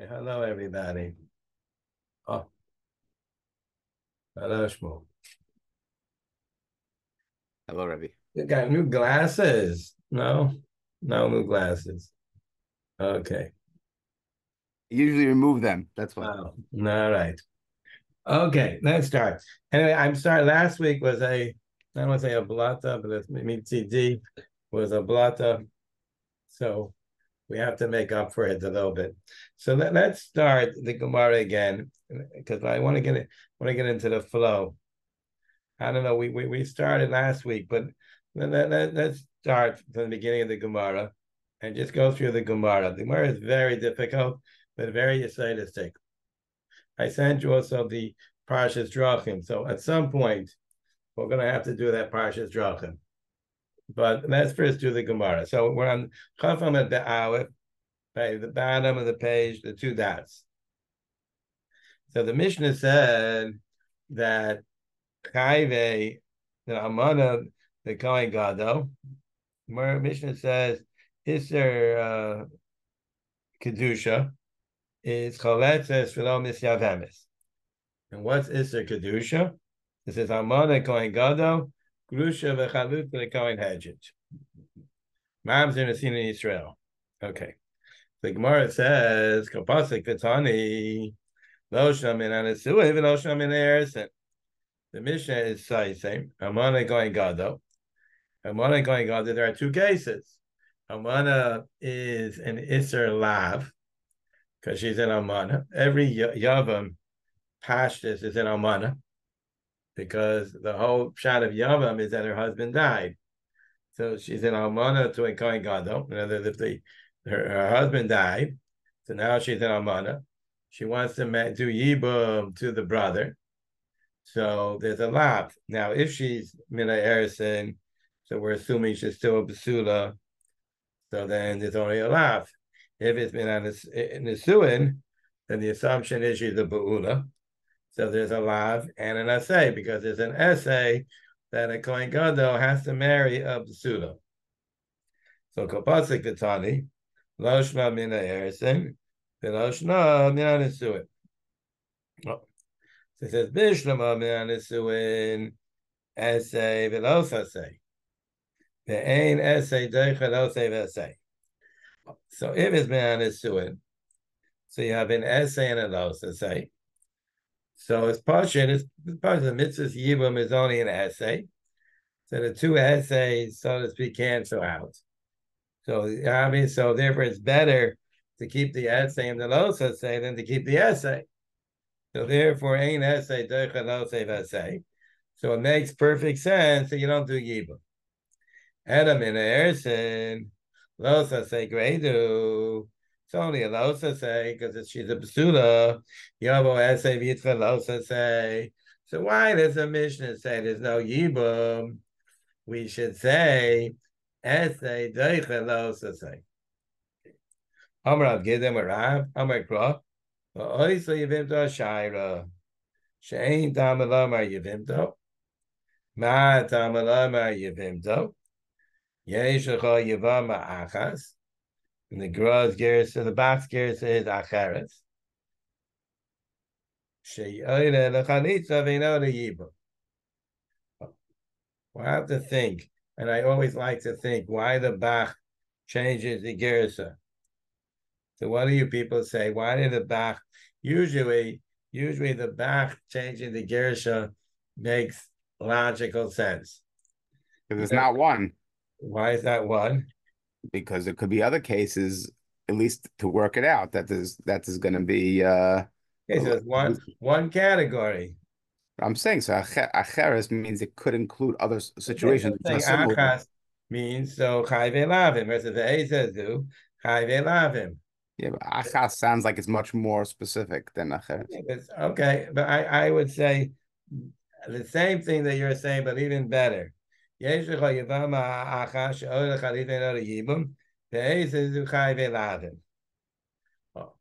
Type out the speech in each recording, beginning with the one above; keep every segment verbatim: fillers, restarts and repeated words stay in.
Hello, everybody. Oh, hello, Shmuel. Hello, Rebbe. You got new glasses? No, no new glasses. Okay. Usually remove them. That's why. Wow. All right. Okay, let's start. Anyway, I'm sorry. Last week was a, I don't want to say a blata, but it's mitzi was a blata. So we have to make up for it a little bit. So let, let's start the Gemara again because I want to get it, want to get into the flow. I don't know. We we, we started last week, but let, let, let's start from the beginning of the Gemara and just go through the Gemara. The Gemara is very difficult, but very aesthetic. I sent you also the Parshas Drachim. So at some point, we're going to have to do that Parshas Drachim. But let's first do the Gemara. So we're on Chafam at the Aleph, by the bottom of the page, the two dots. So the Mishnah said that Chayve, the Amana, the Kohen Gadol, Mishnah says, Isser uh, Kedusha is Chaletzes V'lo Misyavemis. And what's Isser Kedusha? It says, Amana Kohen Gadol, Grusha V'chalut V'kohen Hedget. Mamzer Nesin in Israel. Okay. The Gemara says, Kapasik V'tani, Lo Shamin Anasuah, V'lo Shamin Erison. The Mishnah is saying, Amana Kohen Gadol. Amana Kohen Gadol, there are two cases. Amana is an Isser Lav, because she's an Amana. Every Yavam Pashtus is an Amana, because the whole shot of Yavam is that her husband died. So she's an Almana to a Kohen Gadol. In other words, if the, her, her husband died, so now she's an Almana. She wants to do Yibum to the brother. So there's a lav. Now, if she's Mina Erison, so we're assuming she's still a Basula, so then there's only a lav. If it's Mina Nisuin, then the assumption is she's a Ba'ula. So there's a lav and an essay, because there's an essay that a Kohen Gadol has to marry a Basula. So Kopasik Katani, Loshma Mina Erison, Veloshna Mina Nisuin. Oh. So it says Bishlama Mina Nisuin, essay, Velos essay. The ain essay, Deichel essay. So if it's Mina Nisuin, so you have an essay and a los essay. So it's Pashin, it's part of the mitzvah Yibum is only an essay. So the two essays, so to speak, cancel out. So I mean, so therefore it's better to keep the essay and the los essay than to keep the essay. So therefore, ain't essay doicha los essay. So it makes perfect sense that you don't do yibum. Adam in ersin los essay gradu. It's only a los essay because she's a basula. Yobo essay vitcha los essay. So why does the Mishnah say there's no yibum? We should say essay doicha los essay. Amrav Gidem Rav, Amar Krah, Oisa Yivimto Shaira, Shain Tamalama Yivimto, Ma Tamalama Yivimto, Yeshacha Yivama Achas, and the Graz Gears, so the box Gears is Acharis. Sheyoida Lachanitza Vinoda Yiba. Well, I have to think, and I always like to think why the Bach changes the Gersa. So what do you people say? Why did the Bach usually usually the Bach changing the Gersha makes logical sense? Because it's Because not one. why is that one? Because there could be other cases, at least to work it out, that there's that is going to be. Uh, Okay, so it's one one category. I'm saying so. acher- Acheres means it could include other s- Okay, so situations which are saying similar. achas means so chayve lavim. Versus the A says do chayve lavim. Yeah, but achas sounds like it's much more specific than acheres. It's okay, but I, I would say the same thing that you're saying, but even better. Yesh lecha yivama achas she'ol lecha litei lo yibum. The A says do chayve lavim. Oh.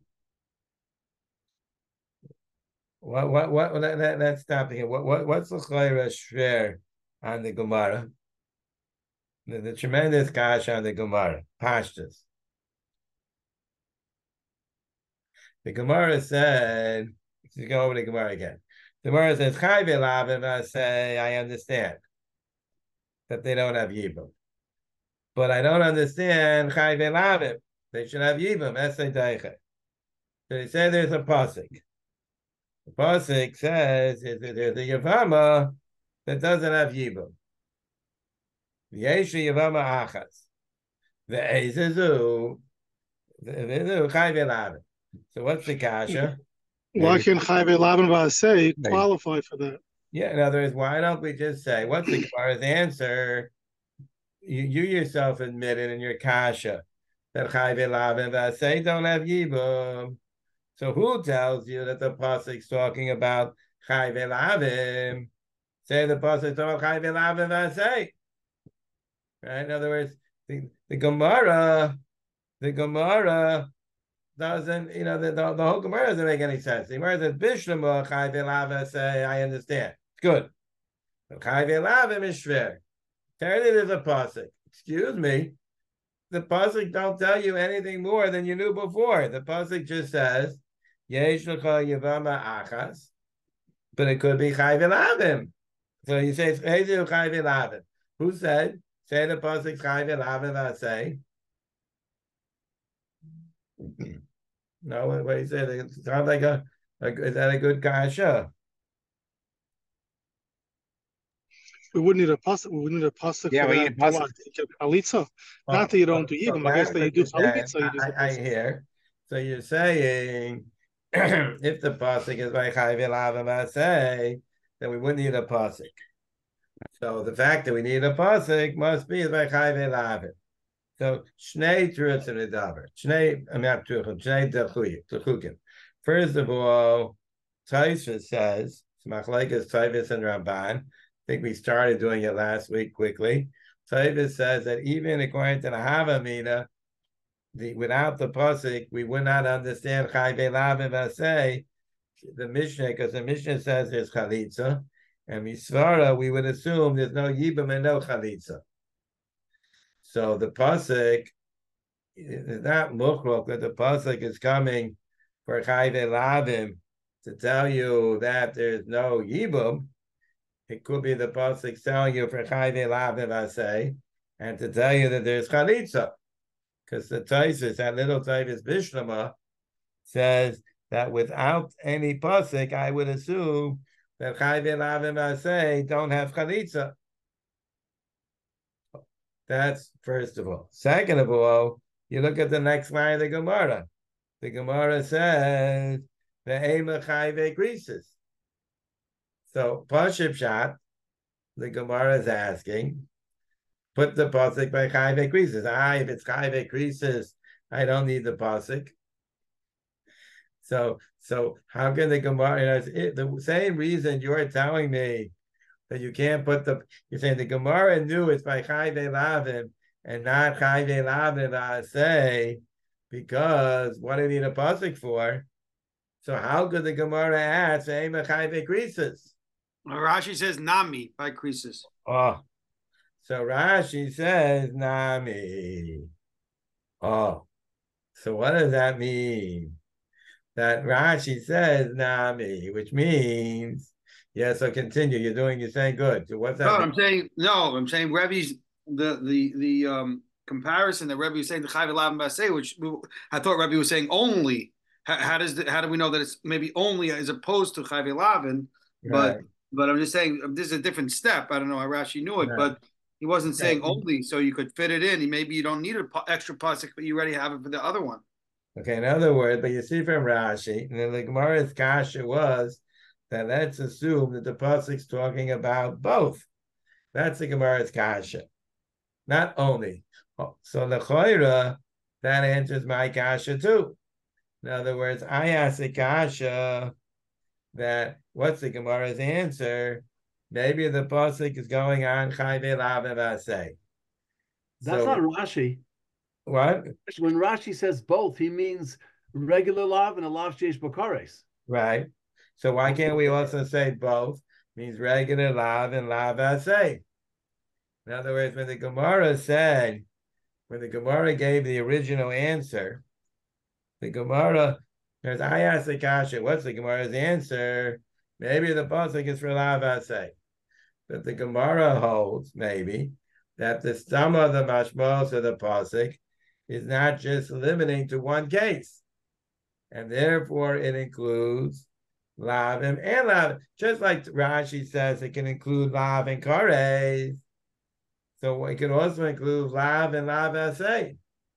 What what what? Let, let, let's stop here. What what what's the chayra shver on the Gemara? The, the tremendous kash on the Gemara. Pashtas. The Gemara said, let's go over the Gemara again. The Gemara says, Chai ve'lavim, I say, I understand that they don't have Yibum. But I don't understand Chai ve'lavim. They should have Yibum, Esei Daiche. So they say there's a pasuk. The pasuk says there's a Yavama that doesn't have Yibum. Yeshu Yavama Achas. The Ezezu, the Chai ve'lavim. So what's the kasha? Why can Chai ve'lavim say qualify for that? Yeah, in other words, why don't we just say, what's the Gemara's answer? You, you yourself admitted in your kasha that Chai ve'lavim say don't have Yibum. So who tells you that the pasuk's talking about Chai ve'lavim? Say the pasuk's talking about Chai ve'lavim say. Right? In other words, the, the Gemara, the Gemara doesn't, you know, the, the, the whole Gemara doesn't make any sense. The Gemara says, Bishlama Chai ve'lavim say, I understand. It's good. But Chai ve'lavim is shver. Apparently there's a pasuk. Excuse me. The pasuk don't tell you anything more than you knew before. The pasuk just says, Yesh l'cha yavama achas, but it could be Chai ve'lavim. So you say, Ezu Chai ve'lavim. Who said? Say the pasuk Chai ve'lavim v'aseh. No, what do you say? It sounds like a, a, is that a good kasha? We wouldn't need a pasuk. We would need a pasuk Yeah, for we that. need a pasuk. Chalitza. Oh, Not that you don't do so Yibum. I guess that's that you what do you're saying. Chalitza. You do I, I hear. So you're saying if the pasuk is by Chai ve'lavim say, then we wouldn't need a pasuk. So the fact that we need a pasuk must be by Chai ve'lavim. So Shnei Truth and Redaber. Shnei, I'm not Truchim, Shnei Techukim. First of all, Taisha says, Machlekes Taivas and Ramban. I think we started doing it last week quickly. Taivas says that even according to the Havamina, the without the pasuk, we would not understand Chai ve'lavim v'aseh, the Mishnah, because the Mishnah says there's Chalitza, and Misvara, we would assume there's no Yibum and no Chalitza. So the pasuk is not muchrok that the pasuk is coming for Chai ve'lavim to tell you that there's no Yibum. It could be the pasuk telling you for Chai ve'lavim I say, and to tell you that there's Chalitza. Because the Taisus, that little Taisus Bishlama, says that without any pasuk, I would assume that Chai ve'lavim I say don't have Chalitza. That's first of all. Second of all, you look at the next line of the Gemara. The Gemara says the Ema Chai ve'krisis. So Pashib Shat, the Gemara is asking, put the pasuk by Chai ve'krisis. Ah, if it's Chai ve'krisis, I don't need the pasuk. So, so how can the Gemara? You know, it, the same reason you're telling me that you can't put the, you're saying the Gemara knew it's by Chai ve'lavim and not Chai ve'lavim v'aseh, because what do you need a pasuk for? So how could the Gemara ask, say, Chai ve'krisis? Rashi says Nami by Krisis. Oh, so Rashi says Nami. Oh, so what does that mean? That Rashi says Nami, which means, yeah, so continue. You're doing, you're saying good. So what's that? No, mean? I'm saying, no, I'm saying Rebbe's, the, the, the um, comparison that Rebbe was saying, the Chai ve'lavim v'aseh, which I thought Rebbe was saying only. How, how does the, how do we know that it's maybe only as opposed to Chai ve'lavim? But, Right. but I'm just saying, this is a different step. I don't know how Rashi knew it, Right. but he wasn't saying Okay. only, so you could fit it in. Maybe you don't need an extra pasuk, but you already have it for the other one. Okay, in other words, but you see from Rashi, and then the Gemara's kasha was that let's assume that the pasuk's talking about both. That's the Gemara's kasha, not only. Oh, so the Choira, that answers my kasha too. In other words, I asked the kasha that what's the Gemara's answer? Maybe the pasuk is going on Chai ve'lavim v'aseh. That's So, not Rashi. what? When Rashi says both, he means regular lav and a lav sheish bakares. Right. So why can't we also say both? Means regular lav and lav aseh. In other words, when the Gemara said, when the Gemara gave the original answer, the Gemara Because I asked the kasha, what's the Gemara's answer? Maybe the pasuk is for lav asay. But the Gemara holds, maybe, that the stomach of the mashmos of the pasuk is not just limiting to one case. And therefore it includes lavim and lav. Just like Rashi says, it can include lav and kares. So it can also include lav and lav asay.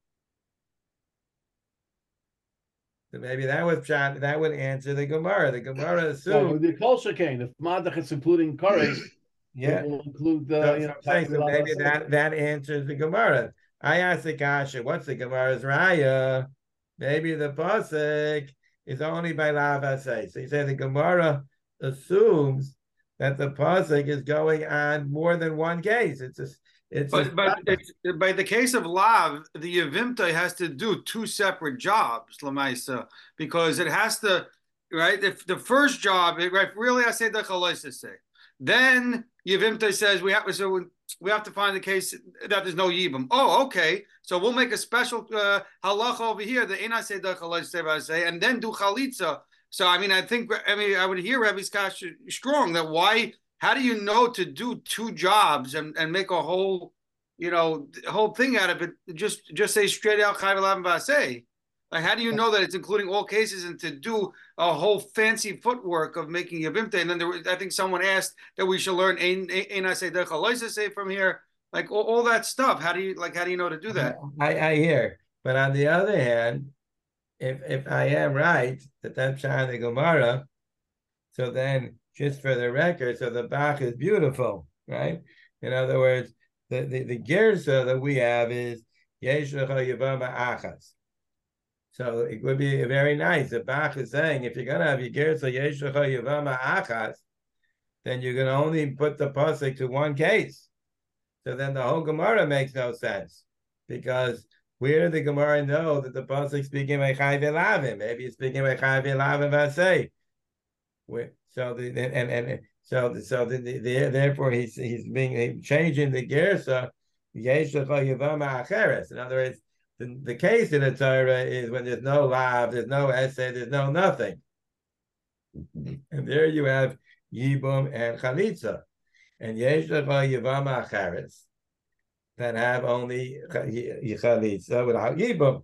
So maybe that was that would answer the Gemara. The Gemara assumed the Kolsha Kane, if Madach is including Kares, yeah, it will include the so, you so know, I'm saying, so maybe that, that answers the Gemara. I asked the kasha, what's the Gemara's raya? Maybe the pasuk is only by lav asay. So you say the Gemara assumes that the pasuk is going on more than one case. It's a, it's But a, but it's, by the case of lav, the yevimta has to do two separate jobs, lamaisa, because it has to, right? If the first job, right? Really, I say the chaloisa say. Then yevimta says we have so we have to find the case that there's no yibum. Oh, okay. So we'll make a special uh, halacha over here, the ina say the chaloisa say, and then do chalitza. So I mean, I think I mean I would hear Rebbe's kasha strong that why. How do you know to do two jobs and, and make a whole, you know, whole thing out of it? Just just say straight out chayv elav basay. Like, how do you know that it's including all cases and to do a whole fancy footwork of making yavimta? And then there was, I think someone asked that we should learn ein ein I say dechaloisa say from here, like all, all that stuff. How do you like? How do you know to do that? I, I hear, but on the other hand, if if I am right that that's Shah the Gemara, so then. Just for the record, so the Bach is beautiful, right? In other words, the, the, the Gersa that we have is Yesh Lecha Yavama Achas. So it would be very nice. The Bach is saying, if you're going to have your Gersa Yesh Lecha Yavama Achas, then you're going to only put the pasuk to one case. So then the whole Gemara makes no sense. Because where did the Gemara know that the pasuk is speaking by Chai Velavim? Maybe it's speaking by Chai Velavim Vasei. So the and and so so the, the, the therefore he's he's being changing the gersa yesh lecha yavama acheres. In other words, the, the case in the Torah is when there's no lav, there's no essay, there's no nothing, and there you have yibum and chalitza, and yesh lecha yavama acheres that have only chalitza without yibum.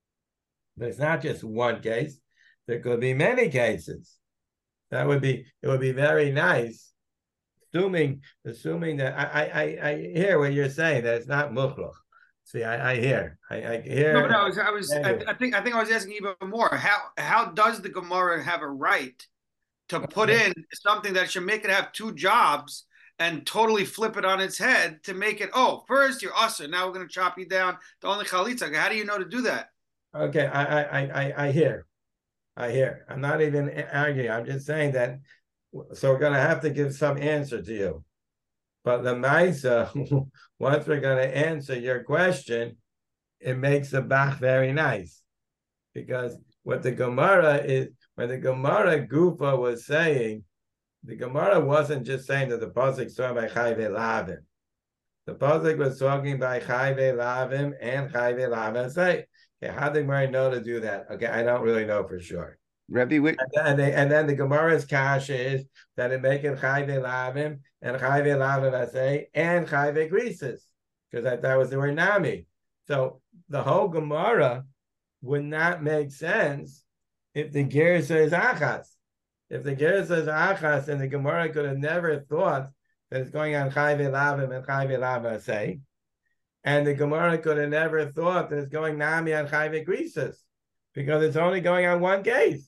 But it's not just one case; there could be many cases. That would be it would be very nice, assuming assuming that I I, I hear what you're saying that it's not muklach. See, I, I hear I, I hear. No, but I was I was I, I think I think I was asking even more. How how does the Gemara have a right to put in something that should make it have two jobs and totally flip it on its head to make it, oh, first you're usher, now we're going to chop you down to only chalitza? How do you know to do that? Okay, I I I I hear. I hear. I'm not even arguing. I'm just saying that. So we're going to have to give some answer to you. But the Maisa, once we're going to answer your question, it makes the Bach very nice. Because what the Gemara is, when the Gemara Gufa was saying, the Gemara wasn't just saying that the pasuk saw by Chayve Lavim. The pasuk was talking by Chayve Lavim and Chayve Lavim. Say, okay, how did the Gemara know to do that? Okay, I don't really know for sure. Rebbe, we... and, then they, and then the Gemara's kasha is that it make it Chayve Lavim and Chayve Lavim say and Chayve Grises, because that, that was the word Nami. So the whole Gemara would not make sense if the Gersa is Achas. If the Gersa is Achas, then the Gemara could have never thought that it's going on Chayve Lavim and Chayve Lavim say. And the Gemara could have never thought that it's going Nami on Chayve Grises, because it's only going on one case.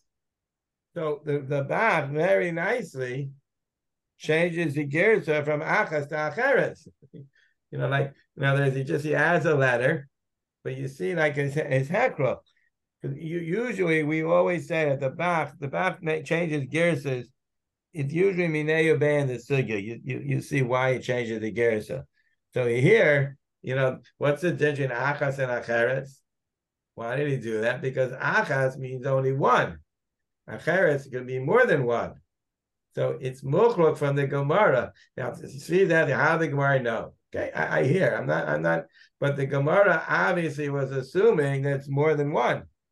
So the, the Bach very nicely changes the Gersa from Achas to Acheres. You know, like, in other words, he just, he adds a letter, but you see like his, his Hekra. You, usually, we always say that the Bach, the Bach changes Gersas. It's usually Minei Ubei and the Sugya. You, you, you see why he changes the Gersa. So here, you know, what's the difference in Achas and Acheres? Why did he do that? Because Achas means only one. Acheres can be more than one. So it's Mukhlok from the Gemara. Now, to see that, how the Gemara know? Okay, I, I hear. I'm not, I'm not, but the Gemara obviously was assuming that it's more than one.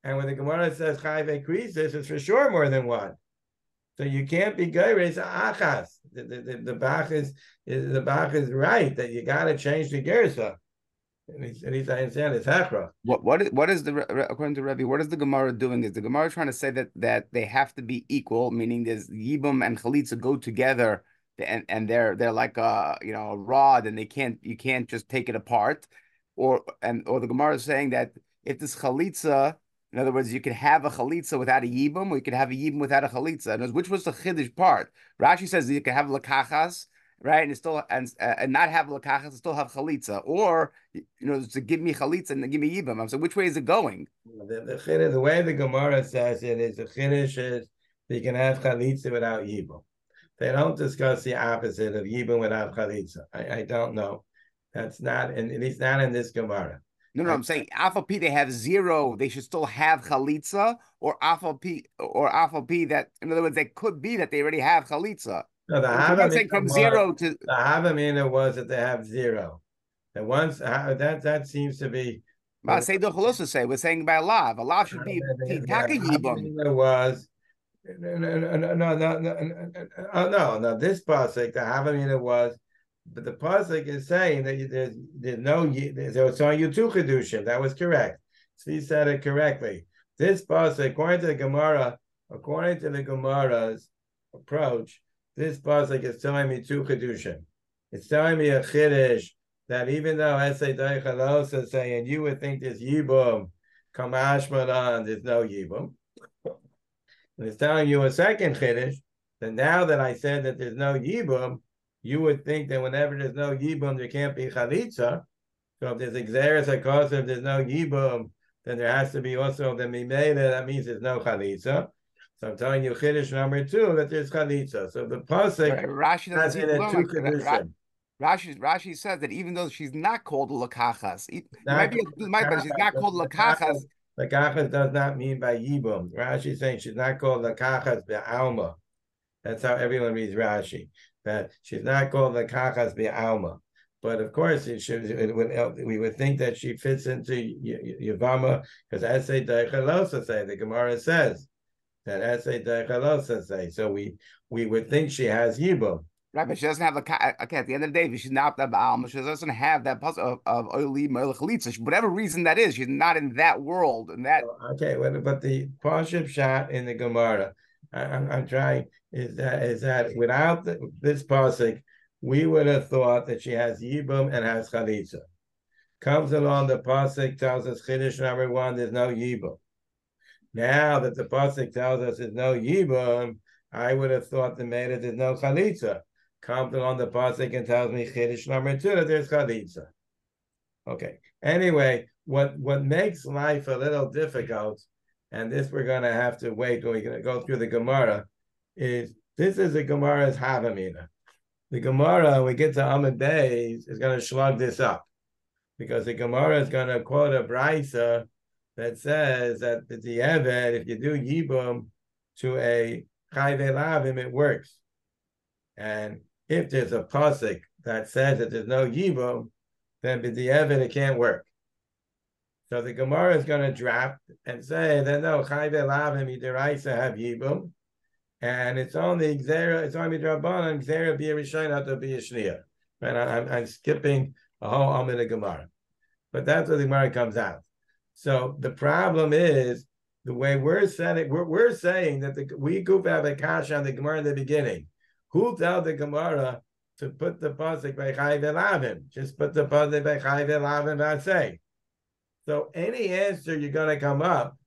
And when the Gemara says chayve krisis, it's for sure more than one. So you can't be geiris achas. The the, the, the Bach is, is the Bach is right that you got to change the gersa. And he's, and he's saying it's hechra. What what is what is the according to Rebbe? What is the Gemara doing? Is the Gemara trying to say that that they have to be equal, meaning there's yibum and chalitza go together, and and they're they're like a you know a rod, and they can't you can't just take it apart, or and or the Gemara is saying that if this chalitza, in other words, you could have a chalitza without a yibum, or you could have a yibum without a chalitza. And which was the chiddush part? Rashi says that you can have lakachas, right, and still and uh, and not have lakachas, and still have chalitza, or you know, to give me chalitza and then give me yibum. So which way is it going? The, the, chiddush, the way the Gemara says it is the chiddush is you can have chalitza without yibum. They don't discuss the opposite of yibum without chalitza. I, I don't know. That's not, and it's not in this Gemara. No, no, I'm saying alpha p they have zero. They should still have chalitza, or alpha p or alpha p that in other words, they could be that they already have chalitza. No, the I'm saying from zero to the Havamina was that they have zero. And once uh, that that seems to be. Well, say the Chalosa say we're saying by lav. A lav should be taka yibum. Was no no no no no no no no no no this pasuk the Havamina was. But the pasuk is saying that there's, there's no there's on you two chedushim. That was correct. So he said it correctly. This pasuk, according to the Gemara, according to the Gemara's approach, this pasuk is telling me two chedushim. It's telling me a chiddush that even though Esei Deichalos is saying you would think there's yibum, kamash madan, there's no yibum. And it's telling you a second chiddush that now that I said that there's no yibum, you would think that whenever there's no yibum, there can't be chalitza. So if there's exeris hakos, if there's no yibum, then there has to be also the mimela. That means there's no chalitza. So I'm telling you, chiddush number two that there's chalitza. So the pasuk Rashi has in it two kedushin. Rashi Rashi says that even though she's not called lakachas, it might be a, might, but she's not called lakachas. Lakachas does not mean by yibum. Rashi is saying she's not called lakachas be'alma. That's how everyone reads Rashi. That she's not called the kachas be'alma, but of course it should. It would, we would think that she fits into Yavama because Esei Deichalosa say the Gemara says that Esei Deichalosa say. So we we would think she has yibum. Right, but she doesn't have the okay. At the end of the day, she's not that be'alma. She doesn't have that puzzle of oili chalitza. Whatever reason that is, she's not in that world. And that okay, but the Pashib shot in the Gemara. I, I'm, I'm trying. Is that is that without the, this pasuk, we would have thought that she has yibum and has chalitza. Comes along, the pasuk tells us chiddush number one, there's no yibum. Now that the pasuk tells us there's no yibum, I would have thought the matter there's no chalitza. Comes along, the pasuk and tells me chiddush number two that there's chalitza. Okay. Anyway, what what makes life a little difficult, and this we're going to have to wait when we're going to go through the Gemara, is this is the Gemara's Havamina. The Gemara, when we get to Amud Beis, is going to slug this up because the Gemara is going to quote a brisa that says that the Eved, if you do Yibum to a Chayve Lavim, it works. And if there's a pasuk that says that there's no Yibum, then the Eved, it can't work. So the Gemara is going to drop and say that no, Chayve Lavim, Yidiraisa have Yibum. And it's only Xera, it's only Drabanan, Xera be a Rishayna to be a Shnia. Right? I'm, I'm skipping a whole Amid of Gemara. But that's where the Gemara comes out. So the problem is the way we're saying we're, we're saying that the, we goof have a kasha on the Gemara in the beginning. Who tell the Gemara to put the pasuk by Chayv Elavim? Just put the pasuk by Chayv Elavim and say. So any answer you're going to come up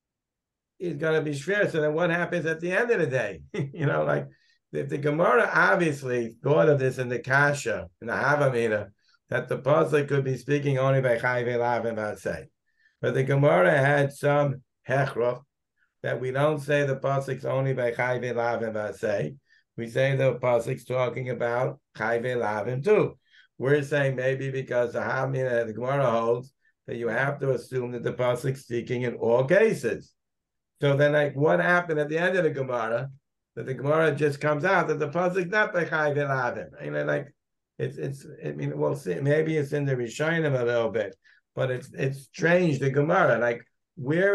is going to be shver. So then what happens at the end of the day? You know, like if the Gemara obviously thought of this in the Kasha, in the Havamina, that the pasuk could be speaking only by Chayv Elavim and say. But the Gemara had some hechrach that we don't say the pasuk's only by Chayv Elavim and say. We say the pasuk's talking about Chayv Elavim too. We're saying maybe because the Havamina, the Gemara holds that you have to assume that the pasuk's speaking in all cases. So then, like, what happened at the end of the Gemara? That the Gemara just comes out that the pasuk not by Chayv Elavim. You know, like it's it's. I mean, we'll see. Maybe it's in the Rishonim a little bit, but it's it's strange. The Gemara, like, where is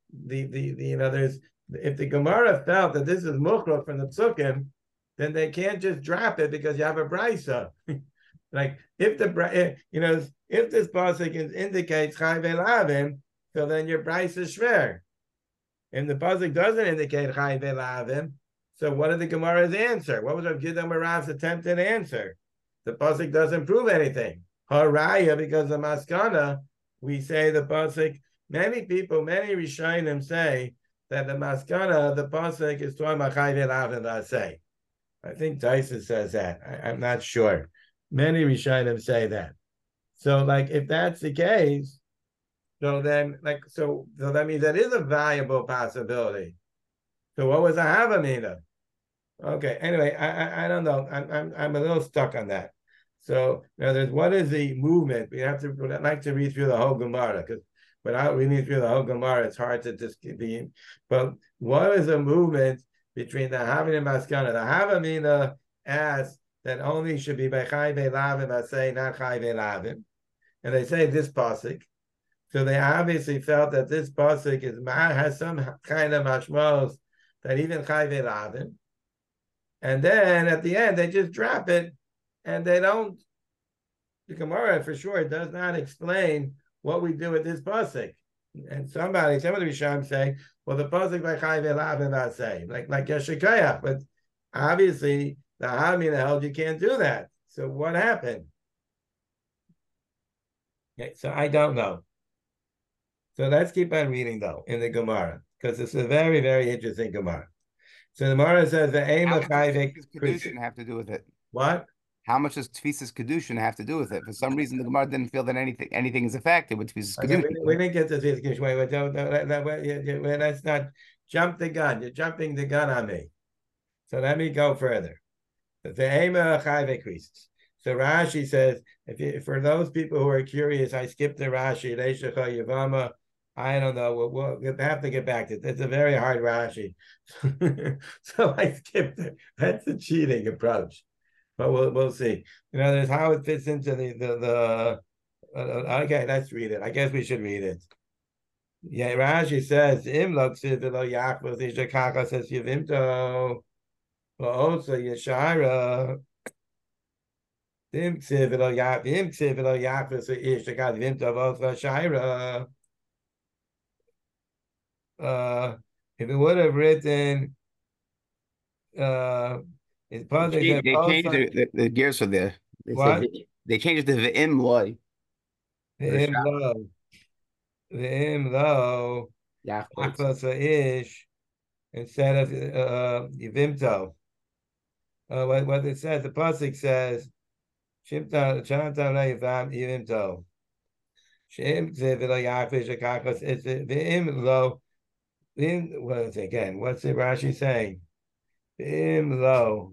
the, the, the, you know, there's, if the Gemara felt that this is mukhrach from the psukim, then they can't just drop it because you have a brisa. Like if the, you know, if this pasuk indicates chai ve'lavim, so then your brisa is shver. And the pasuk doesn't indicate chai ve'lavim, so what did the Gemara's answer? What was Rav Gidon Rav's attempted answer? The pasuk doesn't prove anything. Haraya, because the maskana, we say the pasuk. Many people, many Rishonim say that the maskana, the pasuk is talking about chai ve'lavim v'aseh. I think Tyson says that. I, I'm not sure. Many Rishonim say that. So, like, if that's the case, so then, like, so, so that means that is a valuable possibility. So, what was a Havamina? Okay. Anyway, I, I, I don't know. I'm, I'm, I'm a little stuck on that. So, now there's what is the movement? We have to. I'd like to read through the whole Gemara because without reading through the whole Gemara, it's hard to just be. But what is the movement between the Havamina and Maskana? The Havamina asks that only should be by chai ve'lavim, I say not chai ve'lavim, and they say this pasuk. So they obviously felt that this pasuk is has some kind of mashmos that even chai ve'lavim, and then at the end they just drop it, and they don't. The Gemara for sure does not explain what we do with this pasuk. And somebody, some of the Rishonim say, well, the pasuk by chai ve'lavim, I say like like Yeshikayach, but obviously the Havamina held you can't do that. So what happened? Okay, so I don't know. So let's keep on reading though in the Gemara because it's a very very interesting Gemara. So the Gemara says the aim of chai kedushin have to do with it. What? How much does tefisas kedushin have to do with it? For some reason, the Gemara didn't feel that anything anything is affected with tefisas Okay, kedushin. we, we didn't get to tefisas kedushin. Wait, wait, don't, don't, don't, wait, let's not jump the gun. You're jumping the gun on me. So let me go further. The aim of chai increases. So Rashi says, if you, for those people who are curious, I skipped the Rashi. Yavama. I don't know. We'll, we'll have to get back to it. It's a very hard Rashi. So I skipped it. That's a cheating approach. But we'll we'll see. You know, there's how it fits into the the the. Uh, okay, let's read it. I guess we should read it. Yeah, Rashi says im loksiv v'lo yachvos ishakaka says yivimto, but also yeshara. Im ksiv v'lo yach im ksiv v'lo yachvos ishakaka yivimto also shira. Uh, if it would have written, uh. It's They, change, they changed the, the, the gears for there. They what? Said, they changed it to V'im loy. V'im lo. V'im lo. Yachvos ish. Instead of uh, Yivimto. Uh, what, what it says, the pasuk says, Shimta, Chantam lo Yivam Yivimto. Shim Zivilo Yachvos Shakakos. It's V'im lo. V'im, what is it again? What's the Rashi saying? V'im lo.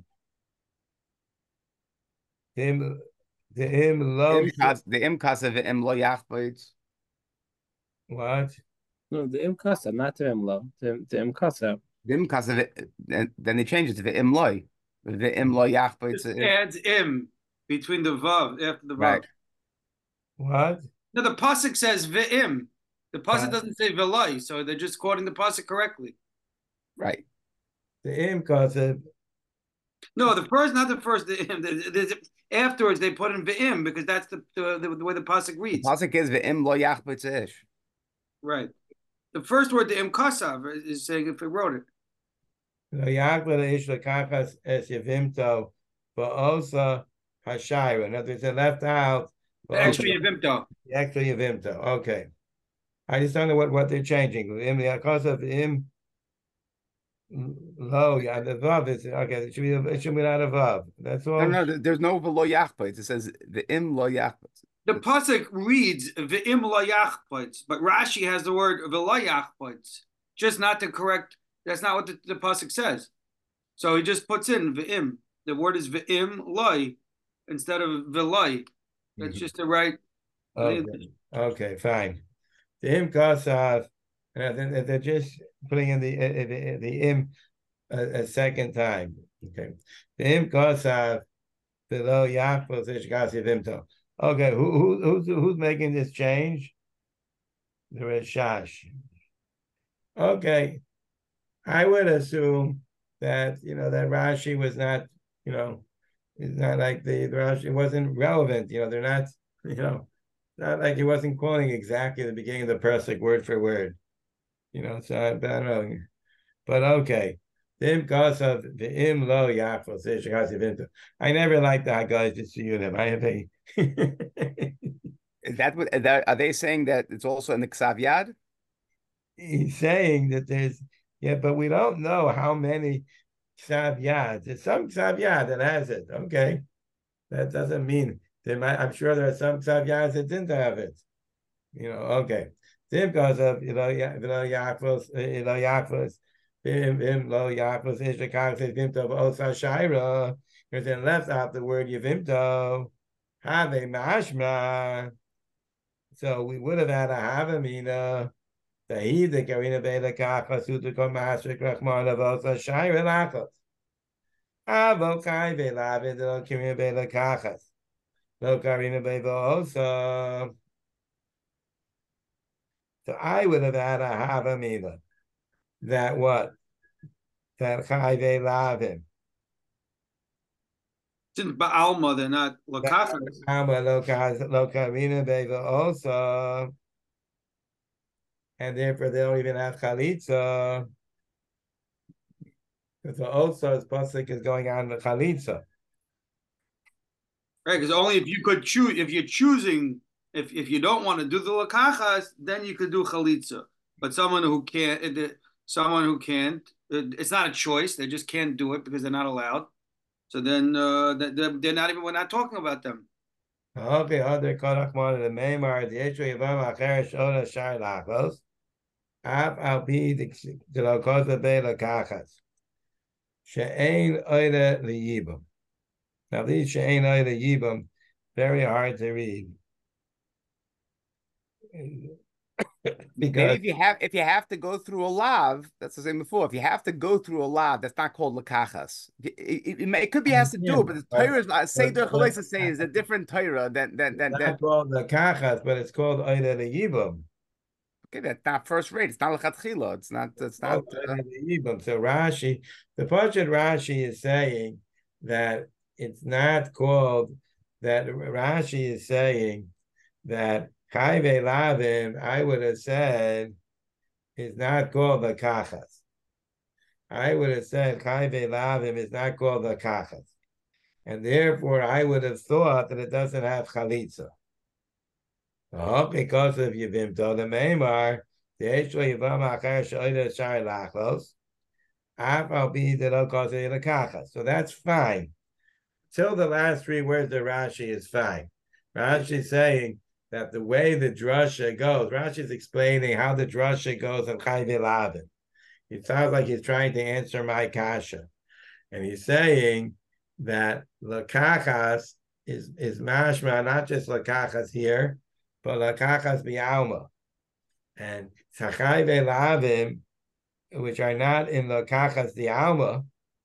The the im lo the im kasa the im lo yachboitz. What? No, the im kasa, not the im lo. The the im kasa. The im kasa. Then they changed it to the im lo. The im lo yachboitz. Adds im between the vav after the vav. Right. What? No, the pasuk says v'im. The pasuk Right. doesn't say v'lai, so they're just quoting the pasuk correctly. Right. The im kasa. No, the first, not the first. The im. There's, afterwards, they put in v'im because that's the the, the, the way the pasuk reads. The pasuk is the im lo yachboitz ish. Right. The first word, the im kasav, is saying if it wrote it. Lo yachvos ish lekachas es Yivimto, but also hashayra. In other words, they left out The extra yivimto. the extra Yivimto. Okay. I just don't know what, what they're changing. Im because of im lo, yeah, the vav is okay. It should be it should be not a vav. That's all. No, no, there's no lo yachboitz. It says the im lo yachboitz. The pasuk reads v'im lo yachpoitz, but Rashi has the word v'lo yachpoitz, just not the correct. That's not what the, the pasuk says. So he just puts in v'im. The word is v'im loy instead of v'loy. That's Mhm. just the right. Okay. Okay, fine. The im kasav, uh, they're, they're just putting in the uh, the, the im a, a second time. Okay. The im kasav below yachvos ish kasi Yivimto. Okay, who, who who's who's making this change? The Rishash. Okay, I would assume that you know that Rashi was not, you know, it's not like the, the Rashi wasn't relevant. You know, they're not, you know, not like he wasn't quoting exactly the beginning of the Pesach word for word. You know, so I, I don't know, but okay. Dim of the im lo yachvos. I never liked the Haggadah just to you them. I have a. Is that what is that, are they saying that it's also in the Ksav Yad? He's saying that there's yeah, but we don't know how many Ksav Yad. There's some Ksav Yad that has it. Okay, that doesn't mean there might. I'm sure there are some Ksav Yads that didn't have it. You know, okay. Dim because of you know, you know, Yaakvos, you know, Yaakvos. Bim bim lo Yaakvos ishakar says vimto osa shaira. Because then left out the word yivimto. Have a mashma. So we would have had a havamina. The he the karina bela kachas utukon masrik rachman of osa shaira lachos. Avokai velavid lo karina bela kachas. Lo karina bela osa. So I would have had a havamina. That what? That chayve lavim. Since Ba'alma, they're not Lakachas. Alma lokarina beva also, and therefore they don't even have chalitza. Because the also is pasuk is going on the chalitza. Right, because only if you could choose, if you're choosing, if if you don't want to do the Lakachas, then you could do Chalitza. But someone who can't, someone who can't, it's not a choice. They just can't do it because they're not allowed. So then uh, they're not even, we're not talking about them. Okay, other kodachmon the meimar the yeshu yivam acher shona shar lachos. Af al pi the lokosa be lakachas. She'ein oida liyibam. Now these she'ein oida yibam, very hard to read. Because maybe if you have if you have to go through a lav, that's the same before. If you have to go through a lav, that's not called lakachas. It, it, it, it could be has to do it, but the Torah is not Seder Chalisa say is a different Torah than than than that. Called lakachas, but it's called oida liyibam. Okay, that's not first rate. It's not lechatchila. It's not. It's not. Uh, so Rashi, the Pashut Rashi is saying that it's not called. That Rashi is saying that chayve lavim. I would have said is not called the kachas. I would have said chayve lavim is not called the kachas, and therefore I would have thought that it doesn't have chalitza. Oh, because of Yevimto, the Meimar, the Eshua Yivam Acher Shoida Shai Lachlos, Af Al Pi Delo Kosei Lekachas. So that's fine. Till the last three words of Rashi is fine. Rashi is saying that the way the drasha goes, Rashi is explaining how the drasha goes on Chayve Lavin. It sounds like he's trying to answer my kasha. And he's saying that Lekachas is, is mashma, not just Lekachas here, but lakachas bi'alma, and sachai ve'lavim, which are not in lakachas bi'alma,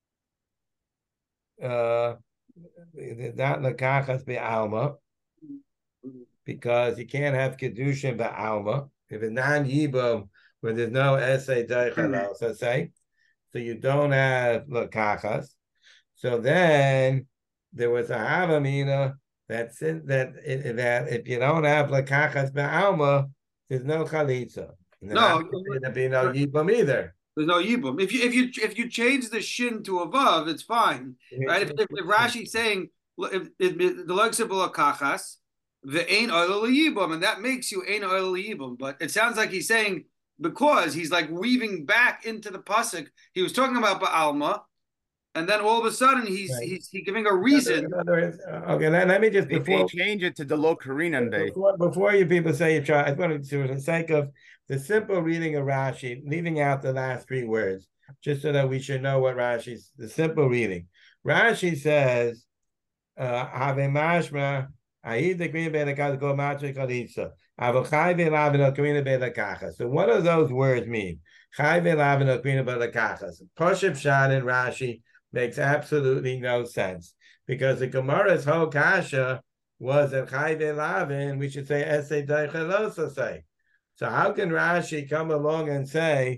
uh, not lakachas bi'alma, because you can't have kedushin bi'alma if it's non-yibam where there's no essay deichalos, so say, so you don't have lakachas. So then there was a havamina. That's it. That that if you don't have lakachas be'alma, there's no chalitza. No, there'd be no yibam either. There's no yibam. If you if you if you change the shin to a vav, it's fine, right? If, if, if Rashi's saying if, if, if the leg simple lakachas, the ain oil yibam, and that makes you ain oil yibam. But it sounds like he's saying because he's like weaving back into the pasuk. He was talking about ba'alma. And then all of a sudden, he's right. he's, he's giving a reason. Words, okay, let, let me just if before, they change it to the low Korean day. Before, before you people say you try, I want to, for the sake of the simple reading of Rashi, leaving out the last three words, just so that we should know what Rashi's the simple reading. Rashi says, "Have mashma aid the green be'lekas go matrik chalitza avochay ve'lavin okrina be'lekachas." So what do those words mean? Chay ve'lavin okrina be'lekachas. Poshup Shad and Rashi makes absolutely no sense because the Gemara's whole kasha was that Chai Ve'lavin, we should say Esei Deichelosa say. So how can Rashi come along and say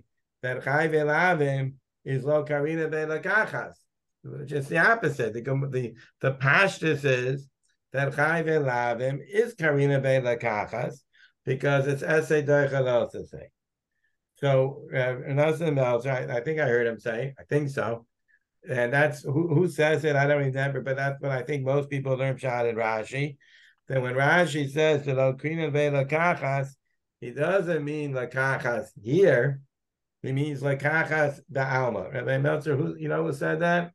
that chayve lavim is lo karina be'lakachas. Just the opposite. The the the pashtus is that chayve lavim is karina be'lakachas because it's essay doichalos say. So uh, Nazim Melzer, I, I think I heard him say, I think so. And that's who, who says it, I don't remember, but that's what I think most people learn shot in Rashi. That when Rashi says that Lokrina ve lakachas, he doesn't mean lakachas here. He means lakachas ba'alma. Rabbi Meltzer, who you know who said that?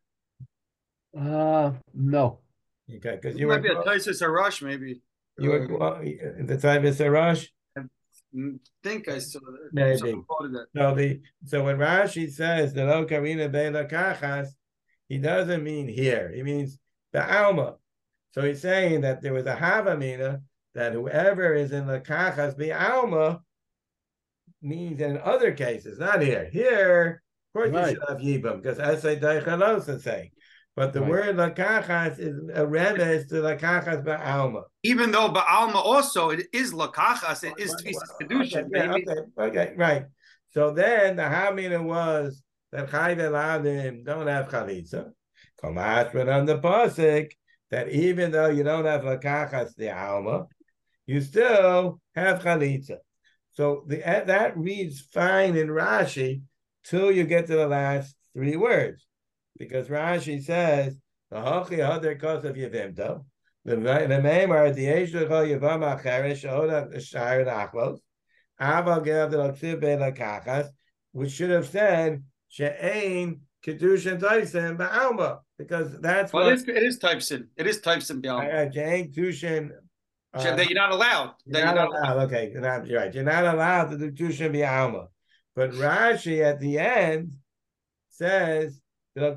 Uh, no. Okay, because It you might were be a Taisus or Rush, maybe. you were well, the time is a rush. I think I saw that. Maybe. Someone quoted that. So the so when Rashi says the lo karina be lakachas, he doesn't mean here. He means the alma. So he's saying that there was a havamina that whoever is in the kachas be alma means in other cases, not here. Here, of course, Right. you should have yibam because esay daichalos is saying. But the Right. word lakachas is a remes to lakachas ba alma. Even though Ba'alma also, it is Lakachas, it is Tvisas Okay, Kedusha. yeah, Maybe okay, okay, right. So then the havamina was that chayve lavim don't have chalitza. Komashman on the pasuk that even though you don't have lakachas the alma, you still have chalitza. So the, that reads fine in Rashi till you get to the last three words, because Rashi says the hachi other cause of yevimto the the name are the yeshlecha yevam acherish oda shayr nachlos aval gerav the laksiv be lakachas, which should have said she'ain kedushin taisim ba'alma, because that's well, what it is, it is Typeson. It is Typeson Ba'alma. she'ain kedushin. Uh, that you're not allowed. That You're not, you're not allowed. allowed. Okay, you're, not, you're right. You're not allowed to do Tushin B'Alma. But Rashi at the end says, so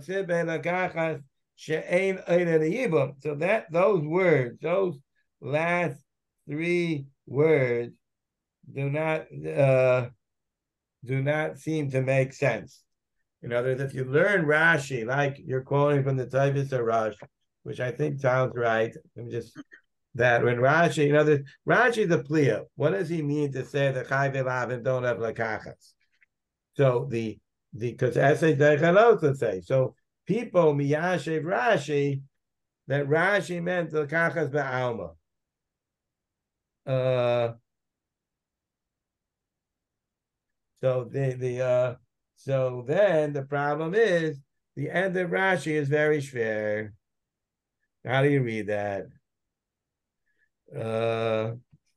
that those words, those last three words do not uh, do not seem to make sense. In other words, if you learn Rashi, like you're quoting from the Tavis Rush, which I think sounds right. Let me just that when Rashi, you know, the Rashi the Pliya, what does he mean to say that chayve lavim don't have lakachas? So the the because essay dechalos let's say so people miyashev Rashi that Rashi meant lakachas ba'alma. Uh, so the the uh so then the problem is the end of Rashi is very shver. How do you read that? Uh,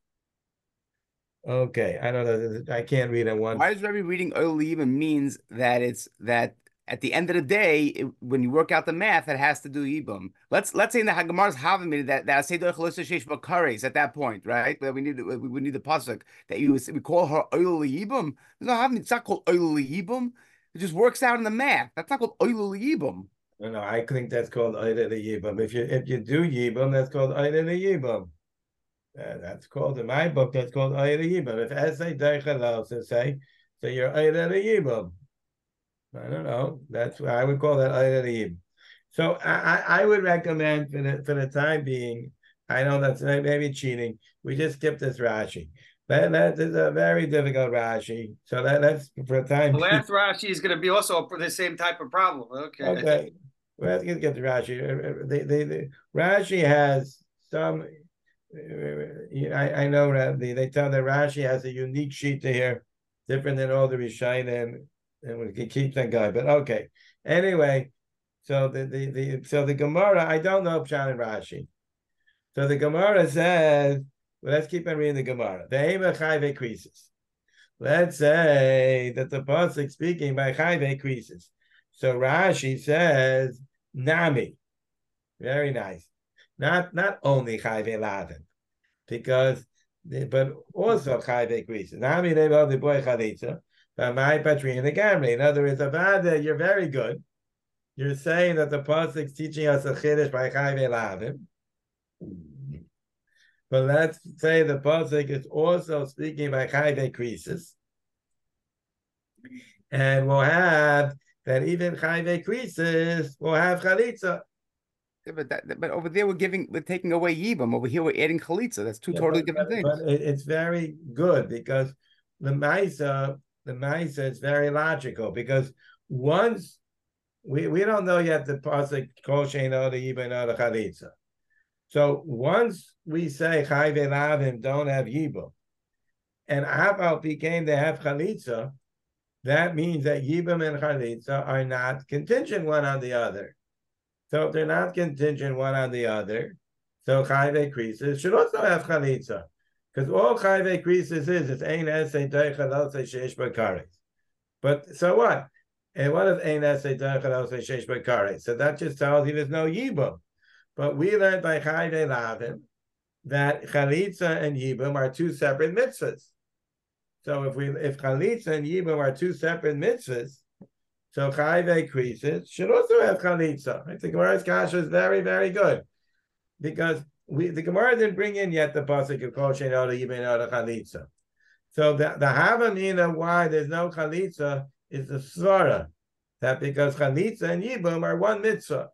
okay, I don't know. I can't read it one. Why is Rebbe reading Oil even means that it's that at the end of the day, it, when you work out the math, it has to do Yibum. Let's let's say in the Hagemar's Havamid that that say Sheish at that point, right? But we need we, we need the pasuk that you we call her Oil Yibum. There's no Havamid. It's not called Oil Yibum. It just works out in the math. That's not called Oil Yibum. No, no, I think that's called Oida the Yibum. If you if you do Yibum, that's called Oida the Yibum. Uh, that's called in my book. That's called Oida Yibum. If essay Deichalos to say, so you're Oida the Yibum. I don't know. That's why I would call that Oida the Yibum. So I, I I would recommend for the for the time being. I know that's maybe cheating. We just skip this Rashi. That that is a very difficult Rashi. So that that's for a time. The last Rashi is going to be also the same type of problem. Okay. Okay. Well, let's get to Rashi. The, the, the, Rashi has some. I, I know that the, they tell that Rashi has a unique sheet to here, different than all the Rishonim, and we can keep that guy. But okay. Anyway, so the the, the so the Gemara. I don't know Pshat and Rashi. So the Gemara says, well, let's keep on reading the Gemara. The Ema Chayve creases. Let's say that the pasuk speaking by Chayve creases. So Rashi says Nami. Very nice. Not not only Chayve Lavin, because but also Chayve creases. Nami they love the boy Chalitza, but my Patrina Gamri. In other words, Avada, you're very good. You're saying that the pasuk is teaching us a chiddush by Chayve Lavin. But let's say the pasuk is also speaking by Chayve creases. And we'll have that even Chayve creases will have Chalitza. Yeah, but that, but over there we're giving we're taking away Yibum. Over here we're adding Chalitza. That's two Yeah, totally but, different but, things. but it, it's very good because the Maisa, the Maisa is very logical because once we, we don't know yet the pasuk kol she'eino le'yibum or chalitza. So once we say chai ve'lavim don't have yibum, and Aval became they have chalitza, that means that yibum and chalitza are not contingent one on the other. So if they're not contingent one on the other, so chayve krisis should also have chalitza, because all chayve krisis is is ein esay doichalose sheish bakares. But so what? And what is ein esay doichalose sheish bakares? So that just tells you there's no yibum. But we learned by chayve lavim that chalitza and yibum are two separate mitzvahs. So if we if chalitza and yibum are two separate mitzvahs, so chayve krisis should also have chalitza. I think Gemara's kasha is very, very good because we the Gemara didn't bring in yet the pasuk of kol she'eino le'yibum chalitza. So the the havamina why there's no chalitza is the svara that because chalitza and yibum are one mitzvah.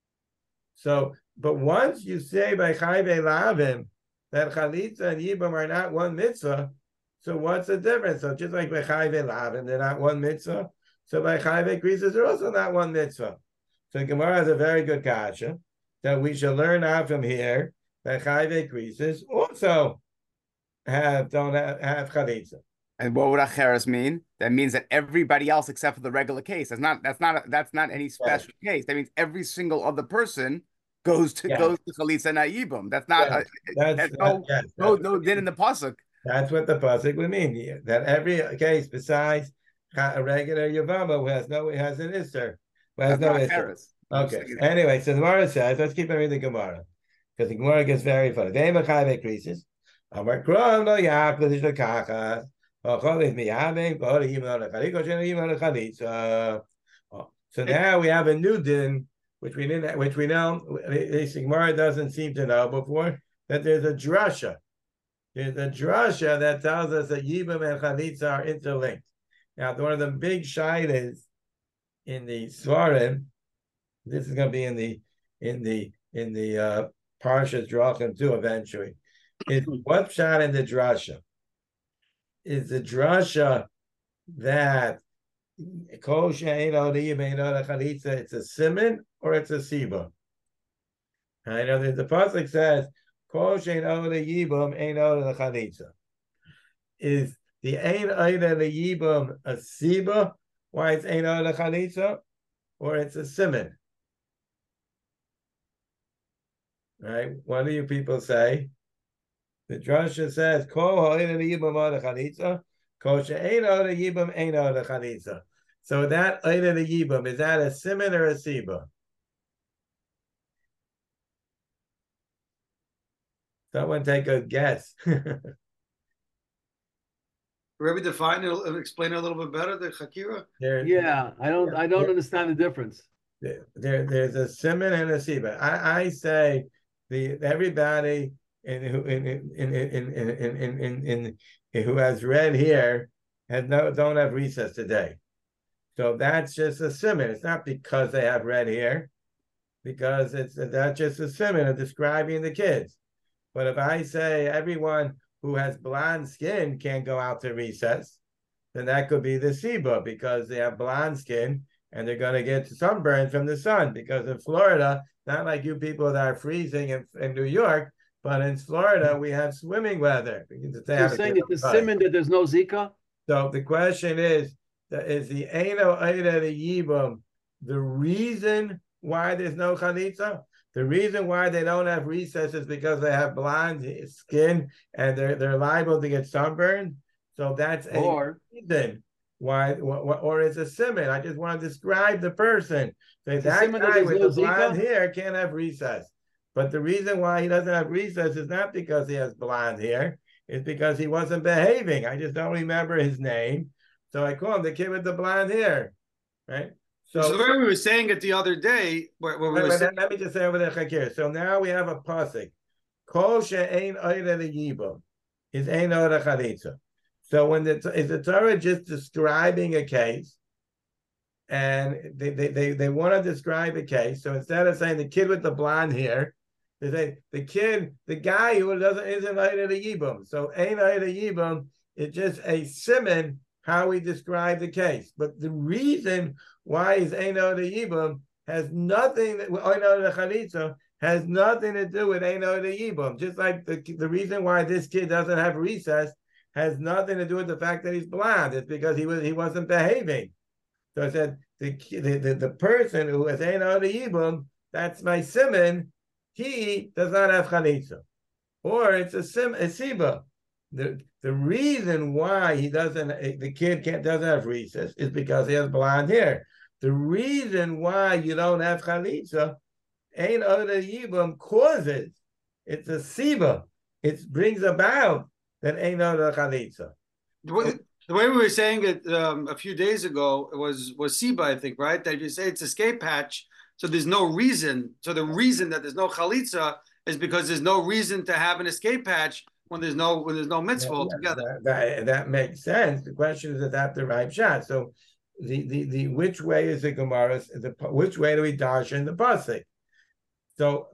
So, but once you say by chayve lavim that chalitza and yibum are not one mitzvah, so what's the difference? So just like by chayve lavim they're not one mitzvah. So by chayve krisis, they're also not one mitzvah. So Gemara has a very good kasha that we should learn out from here that chayve krisis also have don't have, have chalitza. And what would acheres mean? That means that everybody else except for the regular case. That's not that's not that's not any special yeah. case. That means every single other person goes to yeah. goes to chalitza and yibum. That's not yeah. uh, that's, that's no yes, no no din in the pasuk. That's what the pasuk would mean. That every case besides a regular Yavama who has no, has an Isser, who has no Isser. Okay. Anyway, so the Gemara says, let's keep on reading the Gemara because the Gemara gets very funny. They have a creases. Amar krom lo yak l'dish l'kachas. Ochol is miyavim. Kol yim lo l'chalit. Kol shen yim lo l'chalit. So now we have a new din, which we didn't, which we know. The Gemara doesn't seem to know before that there's a drasha. There's a drasha that tells us that yibum and chalitza are interlinked. Now, one of the big shaylas in the Svarim, this is going to be in the in the in the uh, Parshas Drachim too eventually, is what shot in the drasha? Is the drasha that kol she'eino le'yibum chalitza it's a siman or it's a siba? I know that the pasuk says kol she'eino le'yibum eino chalitza. Is the ein oida le'yibum a siba? Why it's ein oida chalitza? Or it's a siman? Right? What do you people say? The drasha says, Kol oida le'yibum oida chalitza, kol she'ein oida yibum ein oida chalitza. So that oida le'yibum, is that a siman or a siba? Someone take a guess. Rebbe, define it and explain it a little bit better, the Chakira? There, yeah, I don't I don't there, understand the difference. There, there's a siman and a siba. I, I say the everybody in in in in in in in, in, in, in who has red hair has no don't have recess today. So that's just a siman. It's not because they have red hair, because it's that's just a siman of describing the kids. But if I say everyone who has blonde skin can't go out to recess, then that could be the Siba because they have blonde skin and they're going to get sunburned from the sun. Because in Florida, not like you people that are freezing in, in New York, but in Florida, we have swimming weather. You're saying it's the siman that there's no Zika? So the question is, is the Eino Eida the Yibum the reason why there's no Chalitza? The reason why they don't have recess is because they have blonde skin and they're they're liable to get sunburned. So that's a or, reason why, or it's a siman. I just want to describe the person. So that guy with the blonde hair can't have recess. But the reason why he doesn't have recess is not because he has blonde hair. It's because he wasn't behaving. I just don't remember his name. So I call him the kid with the blonde hair, right? So, so the way we were saying it the other day, where, where we were saying, let me just say over there, Chakir. So now we have a pasuk. Kol she'ein oida le'yibum is ein oida chalitza. So when the is the Torah just describing a case, and they they they, they want to describe a case. So instead of saying the kid with the blonde hair, they say the kid, the guy who doesn't isn't oida le'yibum. So ein oida le'yibum is just a siman how we describe the case. But the reason why is Eino the Yibum has nothing, Eino the Chalitza has nothing to do with Eino the Yibum. Just like the, the reason why this kid doesn't have recess has nothing to do with the fact that he's blind. It's because he was he wasn't behaving. So I said the the, the, the person who has Eino the Yibum, that's my simon, he does not have Chalitza. Or it's a sim a Siba. The the reason why he doesn't the kid can't doesn't have recess is because he has blonde hair. The reason why you don't have chalitza ain't other yibum causes. It's a siba. It brings about that ain't other chalitza. The way, the way we were saying it um, a few days ago was was Siba, I think, right? That you say it's a escape patch, so there's no reason. So the reason that there's no chalitza is because there's no reason to have an escape patch when there's no when there's no mitzvah Yeah, altogether. That, that, that makes sense. The question is, is that the right shot? So the the, the which way is the Gemara? The which way do we dash in the pasuk? So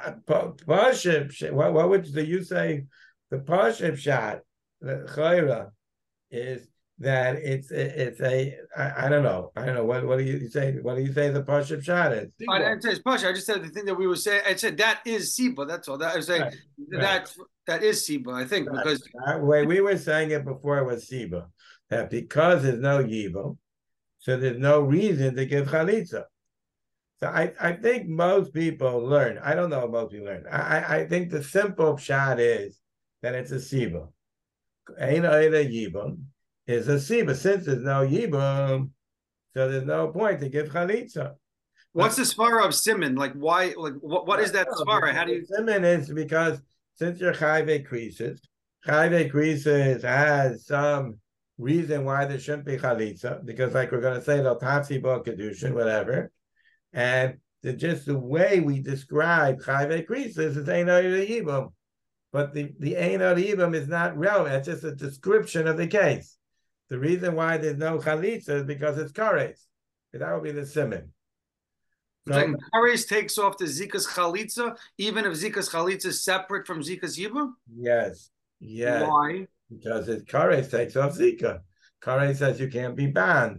pashib, what what would the, you say? The pashib shot, the chayra, is that it's it's a I, I don't know I don't know what what do you say what do you say the pashib shot is? I didn't say it's pasha. I just said the thing that we were saying. I said that is Siba. That's all. That I was saying Right, that right. that is Siba. I think Right. because That way we were saying it before it was Siba, that because there's no Yibo, so there's no reason to give Chalitza. So I, I think most people learn. I don't know if most people learn. I, I think the simple shot is that it's a Siba. Ain't a Yibum is a Siba. Since there's no Yibum, so there's no point to give Chalitza. what's the svara of Simon? Like why? Like what? What is that svara? How do you? Simon is because since your chayve creases, chayve creases has some reason why there shouldn't be chalitza, because like we're going to say, the tafsi bo kedushin, whatever, and the, just the way we describe chayve creases is ein yibum, but the the ein yibum is not relevant. It's just a description of the case. The reason why there's no chalitza is because it's kares. That would be the simon. So, saying Kares takes off the Zikas Chalitza, even if Zikas Chalitza is separate from Zikas Yiba? Yes. Yes. Why? Because it Kares takes off Zika. Kares says you can't be banned.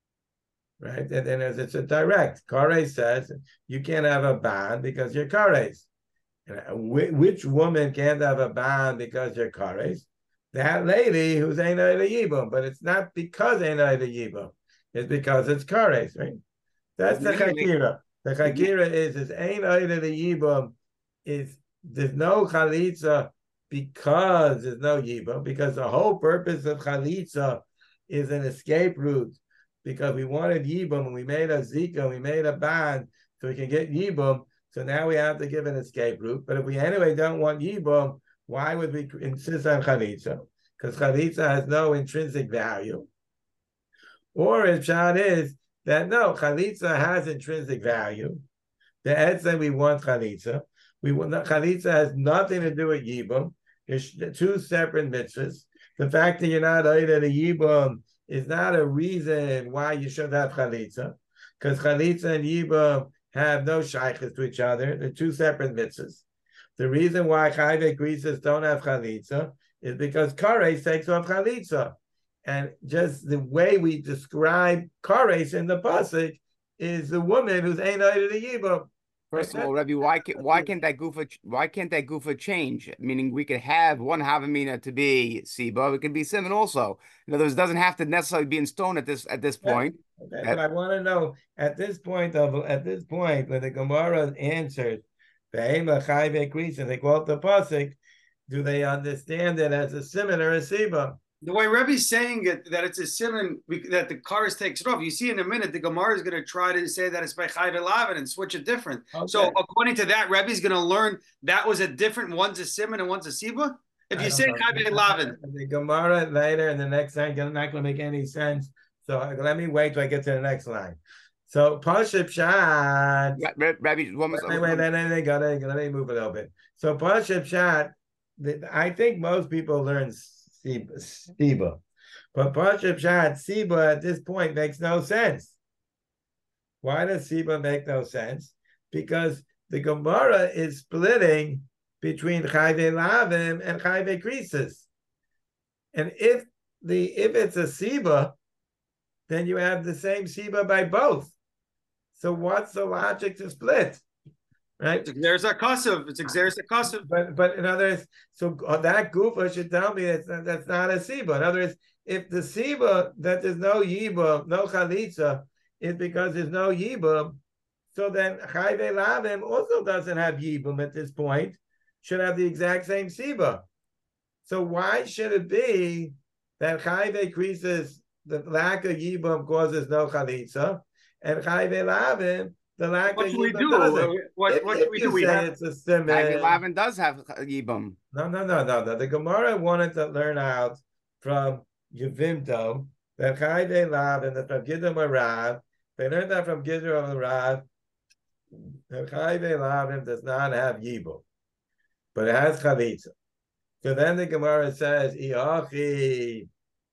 Right? And then it's a direct. Kares says you can't have a ban because you're Kares. And which woman can't have a ban because you're Kares? That lady who's Einay the Yibum, but it's not because Einay the Yibum. It's because it's Kares, right? That's the Chakira. The Chakira is, is Ein Oida the Yibum, is there's no Chalitza because there's no Yibum, because the whole purpose of Chalitza is an escape route, because we wanted Yibum and we made a Zika, we made a ban so we can get Yibum, so now we have to give an escape route. But if we anyway don't want Yibum, why would we insist on Chalitza? Because Chalitza has no intrinsic value. Or if Shad is, that no, chalitza has intrinsic value. The Ed said we want chalitza. We want chalitza has nothing to do with yibum. It's two separate mitzvahs. The fact that you're not oida the yibum is not a reason why you should have chalitza, because chalitza and yibum have no shaykhs to each other. They're two separate mitzvahs. The reason why chayve grises don't have chalitza is because kares takes off chalitza. And just the way we describe Kares in the pasuk is the woman who's ain't out of the yibum. First of all, Rebbe, why can't why can't that gufa why can't that gufa change? Meaning we could have one havamina to be Siba, it could be Simon also. In other words, it doesn't have to necessarily be in stone at this at this point. Okay, but I want to know at this point of at this point when the Gemara answers Behema Chayve Kris and they quote the pasuk, do they understand it as a Simon or a Siba? The way Rebbe's saying it, that it's a simon, that the Kares takes it off. You see in a minute, the Gemara is going to try to say that it's by Chayve Lavin and switch it different. Okay. So according to that, Rebbe's going to learn that was a different, one's a simon and one's a Siba? If you say Chayve Lavin. The Gemara later in the next line is not going to make any sense. So let me wait till I get to the next line. So Pashib Shad. Rabbi, one wait, wait, wait, they got it. Let me move it a little bit. So Pashib Shad, I think most people learn Siba. But Pashib Shad, Siba at this point makes no sense. Why does Siba make no sense? Because the Gemara is splitting between Chayve Lavim and Chayve Krisis. And if the if it's a siba, then you have the same siba by both. So what's the logic to split? Right? There's a kasav. It's exeris a kasav. But but in other words, so that gufa should tell me that's not, that's not a siba. In other words, if the siba that there's no yibum, no chalitza, is because there's no yibum, so then chayve lavim also doesn't have yibum at this point. Should have the exact same siba. So why should it be that chayve creases the lack of yibum causes no chalitza, and chayve lavim the lack What of should we yibum do? doesn't? What, If, what if should we you do? We say have it's a simon, Chayve Lavin does have Yibum. no, no, no, no, no. The Gemara wanted to learn out from Yevimto that chayve lavim that from Gidom Arav. They learned that from Gidom Arav. The chayve lavim does not have yibum, but it has chalitza. So then the Gemara says, "Iachi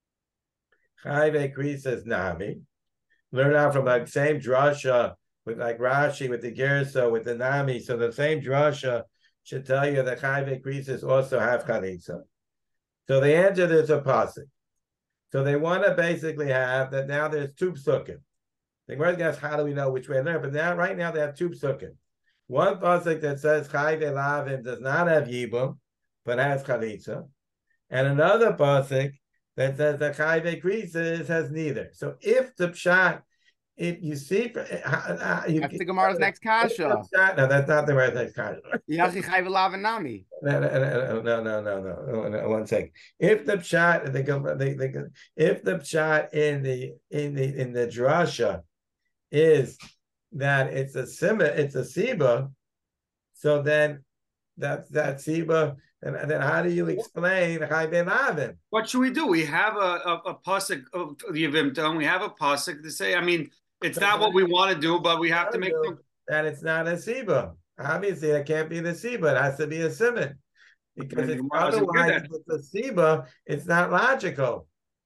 chayve krises nami." Learn out from the same drasha with like Rashi, with the Gerso, with the Nami. So the same drasha should tell you that chayve krises also have chalitza. So the answer is a pasuk. So they want to basically have that now there's two psukim. The Gemara asks, how do we know which way to learn? But now, right now, they have two psukim. One pasuk that says chayve lavim does not have yibum, but has chalitza, and another pasuk that says that chayve krises has neither. So if the pshat, if you see, uh, you, That's the Gemara's next kasha. Pshat, no, that's not the Gemara's next kasha. Yachi Chayve Lavin Nami. No, no, no, no, no, no, no, no. One second. If the pshat, the, the, the, if the pshat in the in the in the drasha is that it's a sima, it's a siba, so then that's that siba, and, and then how do you explain chayve lavim? What should we do? We have a a, a pasuk of the Yevimto. We have a pasuk to say. I mean, it's not what we want to do, but we have to make them. That it's not a siba. Obviously, it can't be the siba. It has to be a simon, because it's, otherwise, if it's a siba, it's not logical.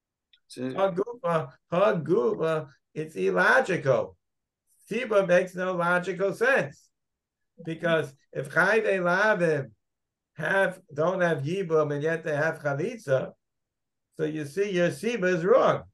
Hagufa, hagufa, it's illogical. Siba makes no logical sense, because if chayve lavim have don't have yibum and yet they have chalitza, so you see your siba is wrong.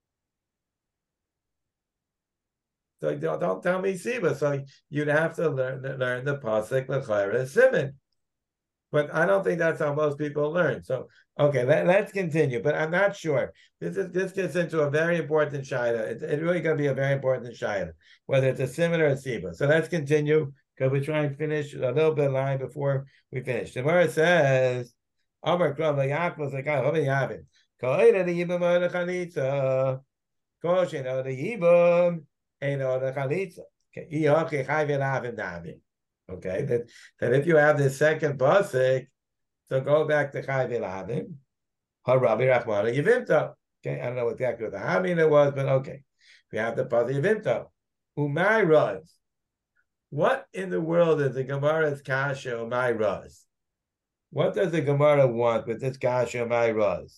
So don't, don't tell me siba. So you'd have to learn learn the pasuk l'chayra simon. But I don't think that's how most people learn. So okay, let, let's continue. But I'm not sure. This is this gets into a very important shaila. It's, it's really going to be a very important shaila, whether it's a simon or a siba. So let's continue, because we're trying to finish a little bit of line before we finish. The Gemara says, "Amar Kram LaYaakov Zakai Hovi Yavin Ko'eda the Yibam or the Chalitza Koshin or the Yibam and or the Chalitza." Okay, Iyoke Chayve Lavim Nami. Okay, that that if you have the second pasuk, so go back to Chayve Lavim, Harabi Rachmana Yevimto. Okay, I don't know exactly what the Hamin it was, but okay, we have the pasuk Yevimto. Umay Raz. What in the world is the Gemara's kasha Umay Raz? What does the Gemara want with this kasha Umay Raz?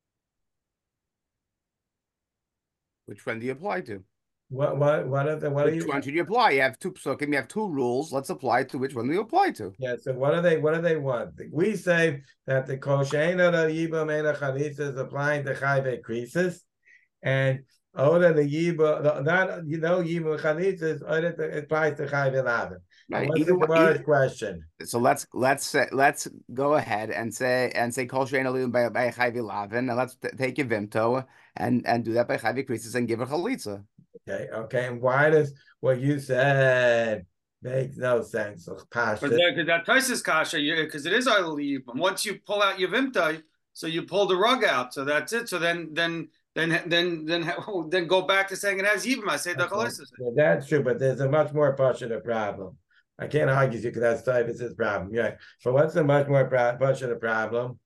Which one do you apply to? What what what are the what which are you? one should you apply? You have two psukim, you have two rules. Let's apply to which one do you apply to? Yeah, so what do they what do they want? We say that the kosheina the yibam and the chalitza is applying to chayve krisis, and oda the yibam not you know yibam chalitzas it applies to chayve lavim. Right. What's Either the one- Gemara's either- question? So let's let's say, let's go ahead and say and say kol shein alim by by chayve lavin, and let's t- take a vimto and and do that by chayve krisis and give a chalitza. Okay, okay, and why does what you said make no sense? Because that, that Taisus kasha, because it is idle yibam. Once you pull out Yevimta, so you pull the rug out. So that's it. So then then then then then then go back to saying it has yibam. I say the chalitza. Yeah, that's true, but there's a much more passionate problem. I can't argue with you because that's Taisus' problem. Yeah, but what's a much more passionate problem?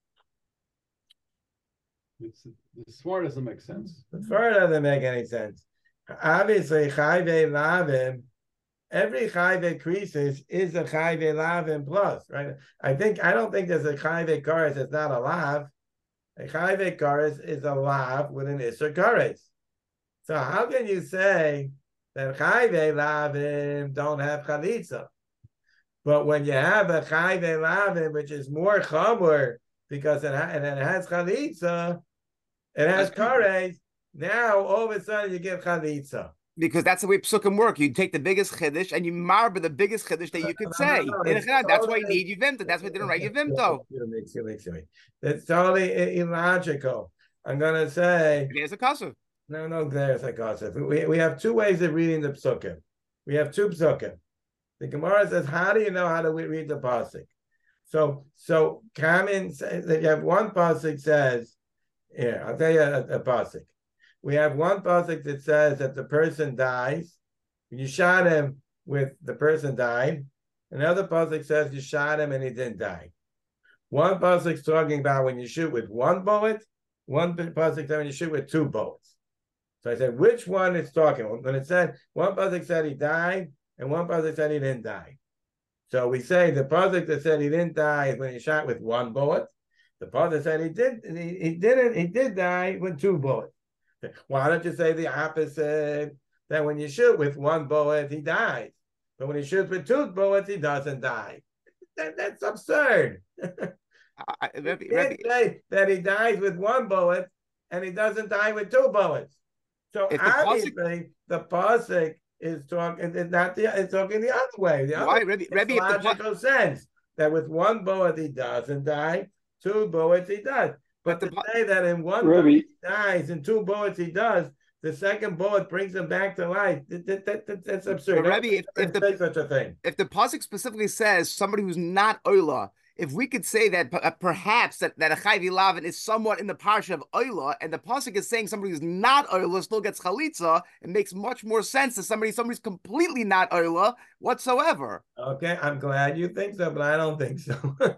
It's, the swear doesn't make sense. The swear doesn't make any sense. Obviously, chayve lavim, every chayve krisis is a chayve lavim plus, right? I think I don't think there's a chayve kares that's not a lav. A chayve kares is a lav with an isser kares. So how can you say that chayve lavim don't have chalitza, but when you have a chayve lavim which is more chamur because it ha- and it has chalitza, It has That's- kares. Now all of a sudden you get chalitza. Because that's the way psukim work. You take the biggest chiddush and you marba the biggest chiddush that you could No, no, say. no, In a it's Chiddush, that's why you totally- need Yevimta. That's why they didn't write Yevimto. Excuse me, excuse me. It's totally i- illogical. I'm gonna say There's a kasuf. no, no. There's a concept. We we have two ways of reading the psukim. We have two psukim. The Gemara says, "How do you know how to read the pasuk?" So so common says that you have one pasuk says, here I'll tell you a, a pasuk. We have one pasuk that says that the person dies. You shot him with the person died. Another pasuk says you shot him and he didn't die. One pasuk's talking about when you shoot with one bullet. One pasuk says when you shoot with two bullets. So I said, which one is talking? When it said one pasuk said he died, and one pasuk said he didn't die. So we say the pasuk that said he didn't die is when he shot with one bullet. The pasuk said he did he, he didn't he did die with two bullets. Why don't you say the opposite? That when you shoot with one bullet, he dies. But when he shoots with two bullets, he doesn't die. That, that's absurd. I, I, Rebbe, You can't Rebbe, say that he dies with one bullet and he doesn't die with two bullets. So If the pasuk- obviously the pasuk is talking it's not the it's talking the other way. The why, other Rebbe, makes Rebbe, if the pa- logical sense that with one bullet he doesn't die, two bullets he does. But But to the pa- say that in one Rebbe. bullet he dies, in two bullets he does, the second bullet brings him back to life. That, that, that, that- that's absurd. But Rebbe, if- if Don't the- say such a thing. if the pasuk specifically says somebody who's not Oila, if we could say that uh, perhaps that, that a Chayvi Lavin is somewhat in the parsha of Oila, and the pasuk is saying somebody who's not Oila still gets Chalitza, it makes much more sense to somebody somebody's completely not Oila whatsoever. Okay, I'm glad you think so, but I don't think so.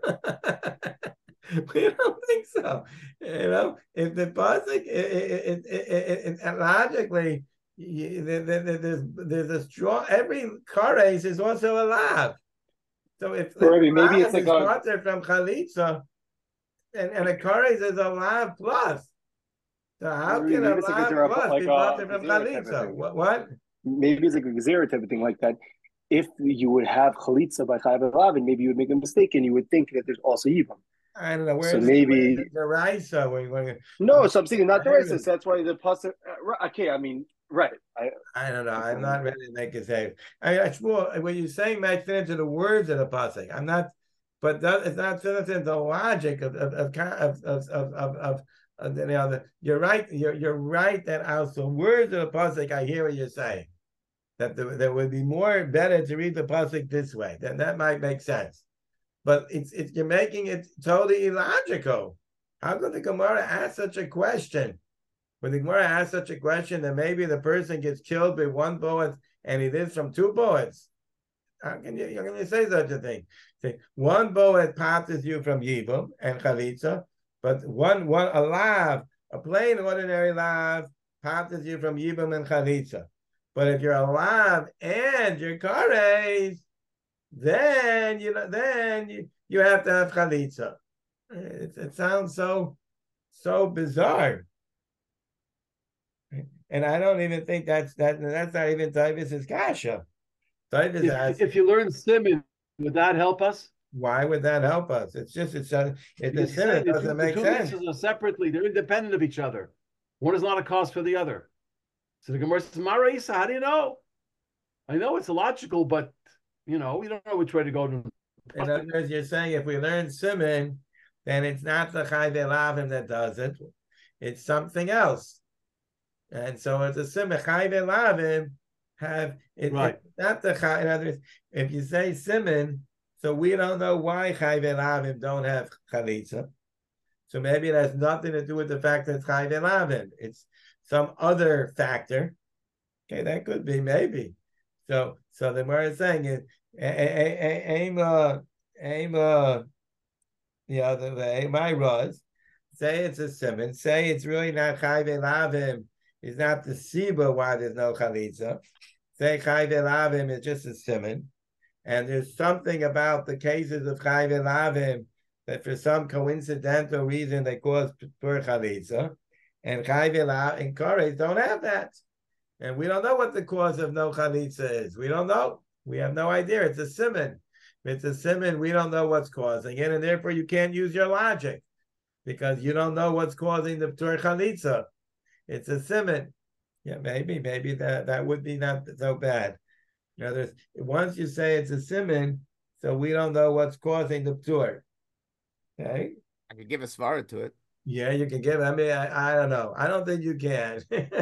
We don't think so. You know, if the pasuk, it, it, it, it, it, logically, you, there, there, there's there's a strong. Every kares is also a lav. So if Or maybe- maybe lav it's like is a- started from chalitza, and and a kares is a lav plus. So how Maybe can a it's like a lav zero- plus like be a started from zero type of chalitza? thing. What? What? Maybe it's like a Gezerah type of thing like that. If you would have Chalitza by Chayv Lavin, maybe you would make a mistake and you would think that there's also Yibam. I don't know. Where's So maybe- the Raisa? When, when, No, so I'm saying not the I right hear sense. That's why the pasuk. Uh, right, okay, I mean, right. I, I don't know. I'm not ready to make a say. I, I well, when you're saying match fit into the words of the pasuk, I'm not. But that, it's not fit into the logic of of of of of of, of, of, of you know. The, you're right. You're you're right that also words of the pasuk. I hear what you're saying. That there, there would be more better to read the pasuk this way. Then that might make sense. But it's it's you're making it totally illogical. How could the Gemara ask such a question? When the Gemara asks such a question, that maybe the person gets killed with one bullet and he lives from two bullets. How can you, how can you say such a thing? Say, one bullet passes you from Yibum and Chalitza, but one, one a lav, a plain ordinary lav, passes you from Yibum and Chalitza. But if you're a lav and you're Kares, then you know, then you, you have to have Chalitza. It, it sounds so, so bizarre. And I don't even think that's that. That's not even Tavis's kasha. Tavis If, asks, if you learn Simon, would that help us? why would that help us? It's just it's a, it, the He's sin saying the doesn't two- make the two sense. mitzvahs are separately, they're independent of each other. One is not a cause for the other. So the Gemara says, Mara Isa, how do you know? I know it's illogical, but you know, we don't know which way to go. To... In other words, you're saying if we learn Simon, then it's not the Chai Ve'Lavim that does it; it's something else. And so it's a Simon. Chai Ve'Lavim have it, Right. it's not the Chai. In other words, if you say Simon, so we don't know why Chai Ve'Lavim don't have Chalitza. So maybe it has nothing to do with the fact that it's Chai Ve'Lavim. It's some other factor. Okay, that could be maybe. So, so the Gemara is saying is aim, uh, aim, uh, the other way. My Raz, say it's a simon. Say it's really not Chai Ve'Lavim. It's not the Siba why there's no Chalitza. Say Chai Ve'Lavim is just a simon, and there's something about the cases of Chai Ve'Lavim that for some coincidental reason they cause poor Chalitza, and Chai Ve'Lavim and Kores don't have that. And we don't know what the cause of no chalitza is. We don't know. We have no idea. It's a simon. If it's a simon, we don't know what's causing it, and therefore you can't use your logic. because you don't know what's causing the ptur chalitza. It's a siman. Yeah, maybe, maybe that, that would be not so bad. In other words, once you say it's a siman, so we don't know what's causing the ptur. Okay? I could give a svara to it. Yeah, you can give it. I mean, I, I don't know. I don't think you can.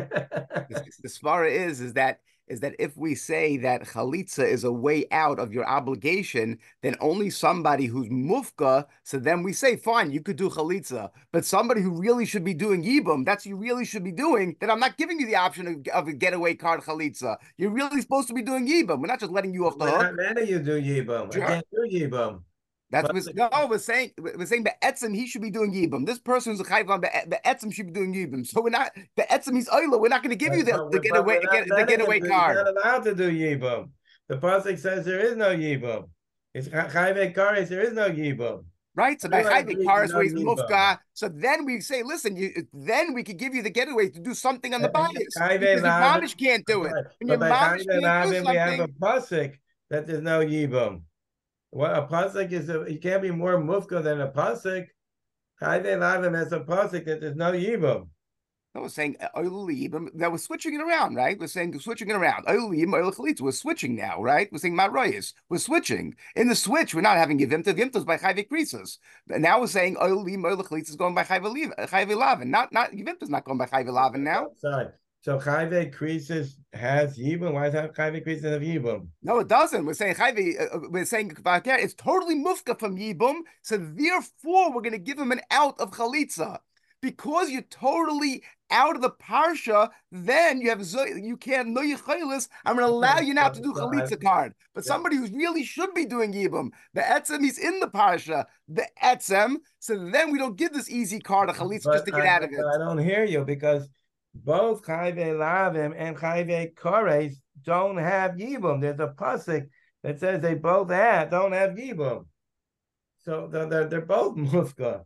The, the svara is, is that is that if we say that chalitza is a way out of your obligation, then only somebody who's mufka, so then we say, fine, you could do chalitza. But somebody who really should be doing yibum, that's what you really should be doing, then I'm not giving you the option of, of a getaway card chalitza. You're really supposed to be doing yibum. We're not just letting you off the We're hook. not letting you do yibum. Sure. I can't do yibum. That's But- what, no, we're saying we're saying be'etzim he should be doing yibum. This person who's a chayv on be'etzim should be doing yibum. So we're not be'etzim he's oila. We're not going to give you the, But- the but getaway we're not get, the letting getaway him do- card. He's not allowed to do yibum. The pasuk says there is no yibum. It's chayve kares. There is no yibum. Right, so by Everyone chayve agrees cars no where he's yibum. mufka. So then we say, listen, you then we could give you the getaway to do something on the But bias chayve because your lavin- mamish can't do it, and your But by mamish chayve can't do lavin, we have a something. pasuk that there's no yibum. What a pasuk is, a, you can't be more mufka than a pasuk. Chayve lavin has a pasuk that there's no yibum. No, we're saying uh, oil yibum. Now we're switching it around, right? We're saying switching it around. Oil yibum, oil chalitza. We're switching now, right? We're saying maroyas. We're switching. In the switch, we're not having yivimta. Yivimta's by chayve krisos. And now we're saying oil yibum, oil chalitza is going by chayve lavin. Not not yivimta's not going by chayve lavin now. Sorry. So chayve krisis has yibum. Why does chayve krisis have yibum? No, it doesn't. We're saying chayve. Uh, we're saying it's totally mufka from yibum. So therefore, we're going to give him an out of chalitza. Because you're totally out of the parsha, then you have you can't no yichaylis. I'm going to allow you now to do chalitza card. But somebody who really should be doing yibum, the etzem, he's in the parsha, the etzem. So then we don't give this easy card of chalitza But just to get I, out of it. but I don't hear you because both chayve lavim and chayve kores don't have yibum. There's a pasuk that says they both have don't have yibum. So they're they're, they're both mufka.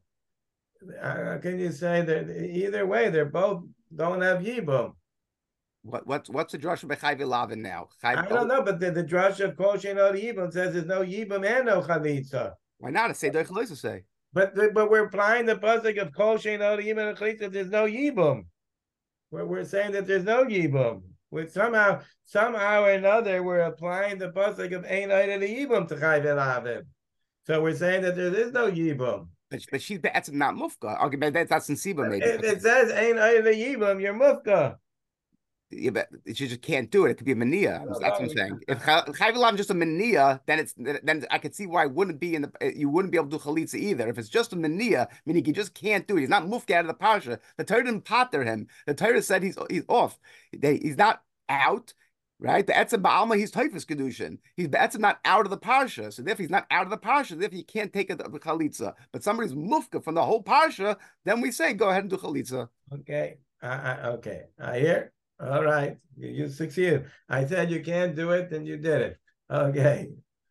How can you say that either way they're both don't have yibum? What what's what's the drush by chayve lavin now? I don't know, but the, the drush of kol she'eno yibum says there's no yibum and no chalitza. Why not? It's say doich chalitza say. But but we're applying the pasuk of kol she'eno yibum and chalitza. There's no yibum. We're we're saying that there's no yibum. With somehow somehow or another we're applying the pasuk of ein oida the yibum to chayve lavim. So we're saying that there is no yibum. But, but she's be'etzem not mufka. Okay, but that, that's in Siba maybe. If it says ain't oida the yibum, you're mufka. Yeah, but she just can't do it. It could be a mania. No, That's no, what I'm saying. If chayv lavin is just a mania, then it's then I could see why it wouldn't be in the you wouldn't be able to do chalitza either. If it's just a mania, meaning he just can't do it. He's not mufka out of the parsha. The Torah didn't pater him. The Torah said he's he's off. He's not out. Right, the etzem ba'alma, he's typhus kedushin. He's etzem not out of the parsha, so therefore he's not out of the parsha. Therefore you can't take a, a chalitza. But somebody's mufka from the whole parsha, then we say go ahead and do chalitza. Okay, I, I, okay, I hear. All right, you, you succeeded. I said you can't do it, then you did it. Okay,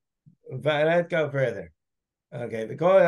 but let's go further. Okay, the call.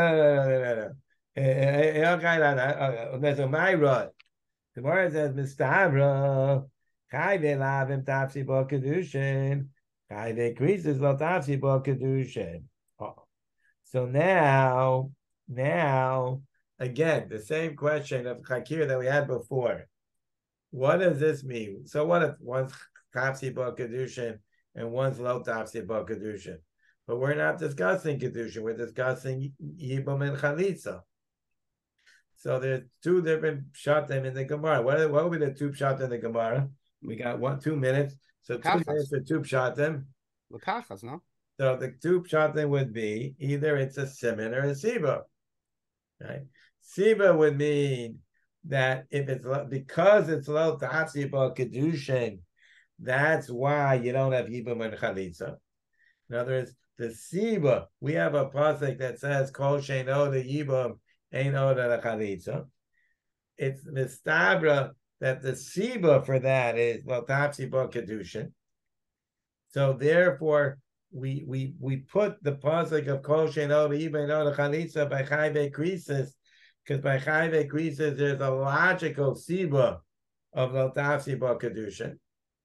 Okay, there's a my rod. The word says Mistavra. Chayve lavim tafsi bo kedushin. Chayve krisis lo tafsi bo kedushin. So now, now, again, the same question of Chakir that we had before. What does this mean? So what if one's tafsi bo kedushin and one's lo tafsi bo kedushin? But we're not discussing kedushin. We're discussing yibum and chalitza. So there's two different pshatim in the Gemara. What, what would be the two pshatim in the Gemara? We got one, two minutes. So two Kachas. minutes for two pshatim. L'kachas, no? So the two pshatim would be either it's a siman or a siba. Right? Siba would mean that if it's because it's lo ta'asiba kedushin, that's why you don't have yibum and chalitza. In other words, the siba, we have a pasuk that says kol shein oda yibum ein oda chalitza. It's mistabra that the siba for that is well tapsiba kedushin. So therefore, we we we put the pasuk of kol shein oda yibum ein oda chalitza by chayve krisis, because by chayve krisis there's a logical siba of lo tapsiba kedushin,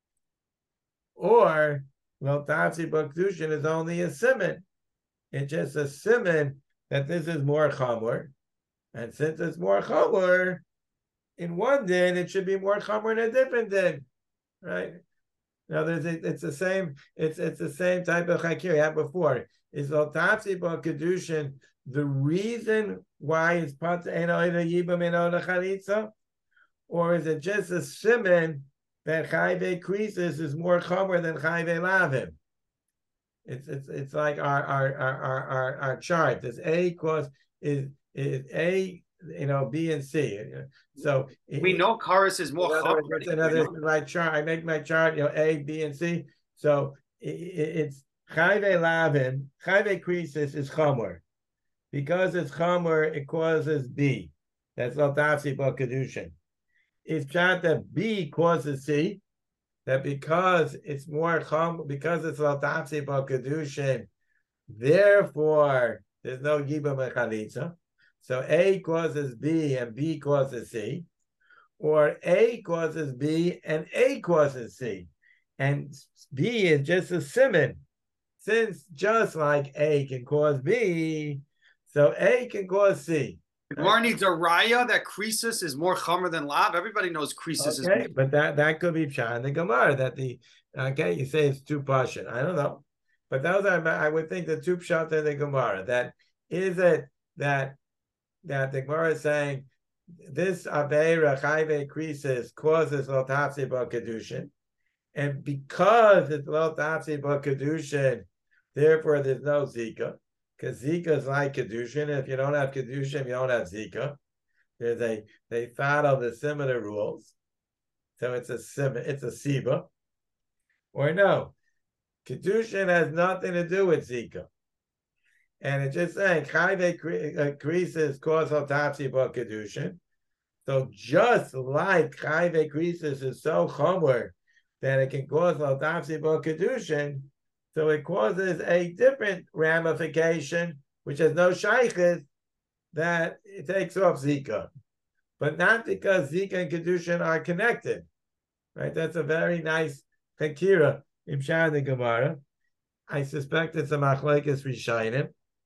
or lo tapsiba kedushin is only a siman. It's just a siman that this is more chamor. And since it's more chomer in one din, it should be more chomer in a different din, right? Now there's a, it's the same, it's it's the same type of chakir we had before. Is al tafsi ba kedushin the reason why it's pat eno yibam eno chalitza, or is it just a siman that chayve creases is more chomer than chayve lavim? It's it's it's like our our our our, our chart. This A equals is is A, you know, B and C. So we it, know Karis is more. In other words, it's another my chart. I make my chart, you know, A, B, and C. So it, it, it's chayve lavim, chayve creases is chomer. Because it's chomer, it causes B. That's al tafsi ba kedushin. It's chant that B causes C. That because it's more chum, because it's al tafsi ba kedushin, therefore there's no yibam echalitza. So A causes B and B causes C, or A causes B and A causes C, and B is just a siman. Since just like A can cause B, so A can cause C. The Gemara needs a raya that Croesus is more chomer than lav. Everybody knows Croesus is. Okay, but that, that could be pshat in the Gemara that the okay, you say it's two pashut. I don't know, but those are I would think the two pshat in the Gemara. That is it that that the Gemara is saying this aveira chayve Croesus causes lo tafsi ba kedushin, and because it's lo tafsi ba kedushin, therefore there's no zika. Because Zika is like Kedushin. If you don't have Kedushin, you don't have Zika. There's a they follow the similar rules. So it's a sim it's a Siba. Or no. Kedushin has nothing to do with Zika. And it's just saying Chayve creases cause al tafsi ba Kedushin. So just like Chayve creases is so chomer that it can cause al tafsi ba Kedushin. So it causes a different ramification, which has no shaykhis, that it takes off Zika. But not because Zika and Kedushin are connected. Right? That's a very nice Chakira in Pshat the Gemara. I suspect it's a machlekes Rishayim.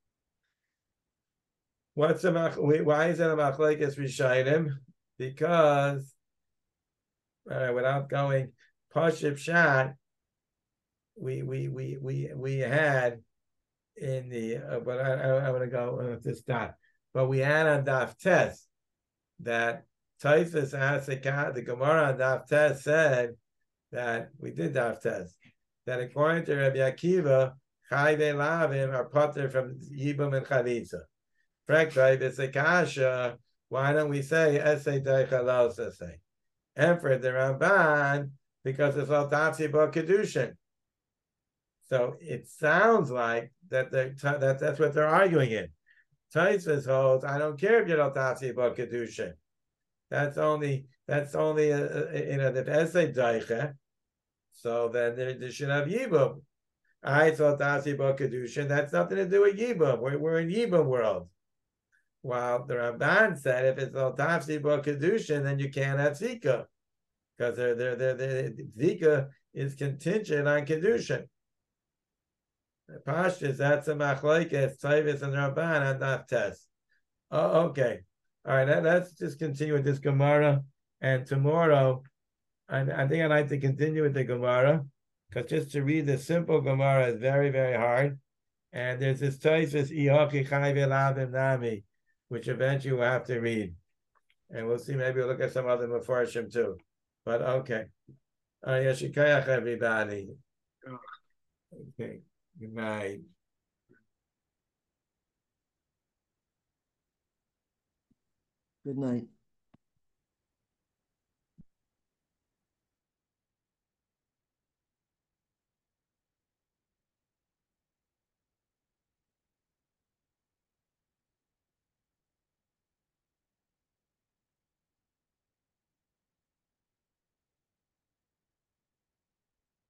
What's a mach? Why is it a machlekes Rishayim? Because, uh, without going Pashib Pshat, we we we we we had in the uh, but I I, I want to go uh, this dot, but we had on Daf Tes that Taifus asked the the Gemara on Daf Tes said that we did Daf Tes that according to Rabbi Akiva, Chayve Lavim are pater from Yibum and Chalitza. Frankly, it's a kasha. Why don't we say Esei Deichalos Esei? And for the Ramban, because it's all Tafsi Ba Kedushin. So it sounds like that they that that's what they're arguing in. Taisvus holds, I don't care if you don't tafsi about kedushin. That's only that's only a, a, you know the essay daiche. So then there, there should have yibum. I thought tafsi about kedushin. That's nothing to do with yibum. We're we're in yibum world. While the Ramban said if it's all tafsi about kedushin, then you can't have zika because they're they're they're, they're zika is contingent on kedushin. Pashtus, that's a machlokes, Taivus and Ramban on Daf Tes. Oh, okay. All right, let's just continue with this Gemara. And tomorrow, I, I think I'd like to continue with the Gemara, because just to read the simple Gemara is very, very hard. And there's this Taivus, Ihochi Chayve Lavim Nami, which eventually we'll have to read. And we'll see, maybe we'll look at some other Mefarshim too. But okay. Uh, Yeshikayach, everybody. Okay. Good night. Good night.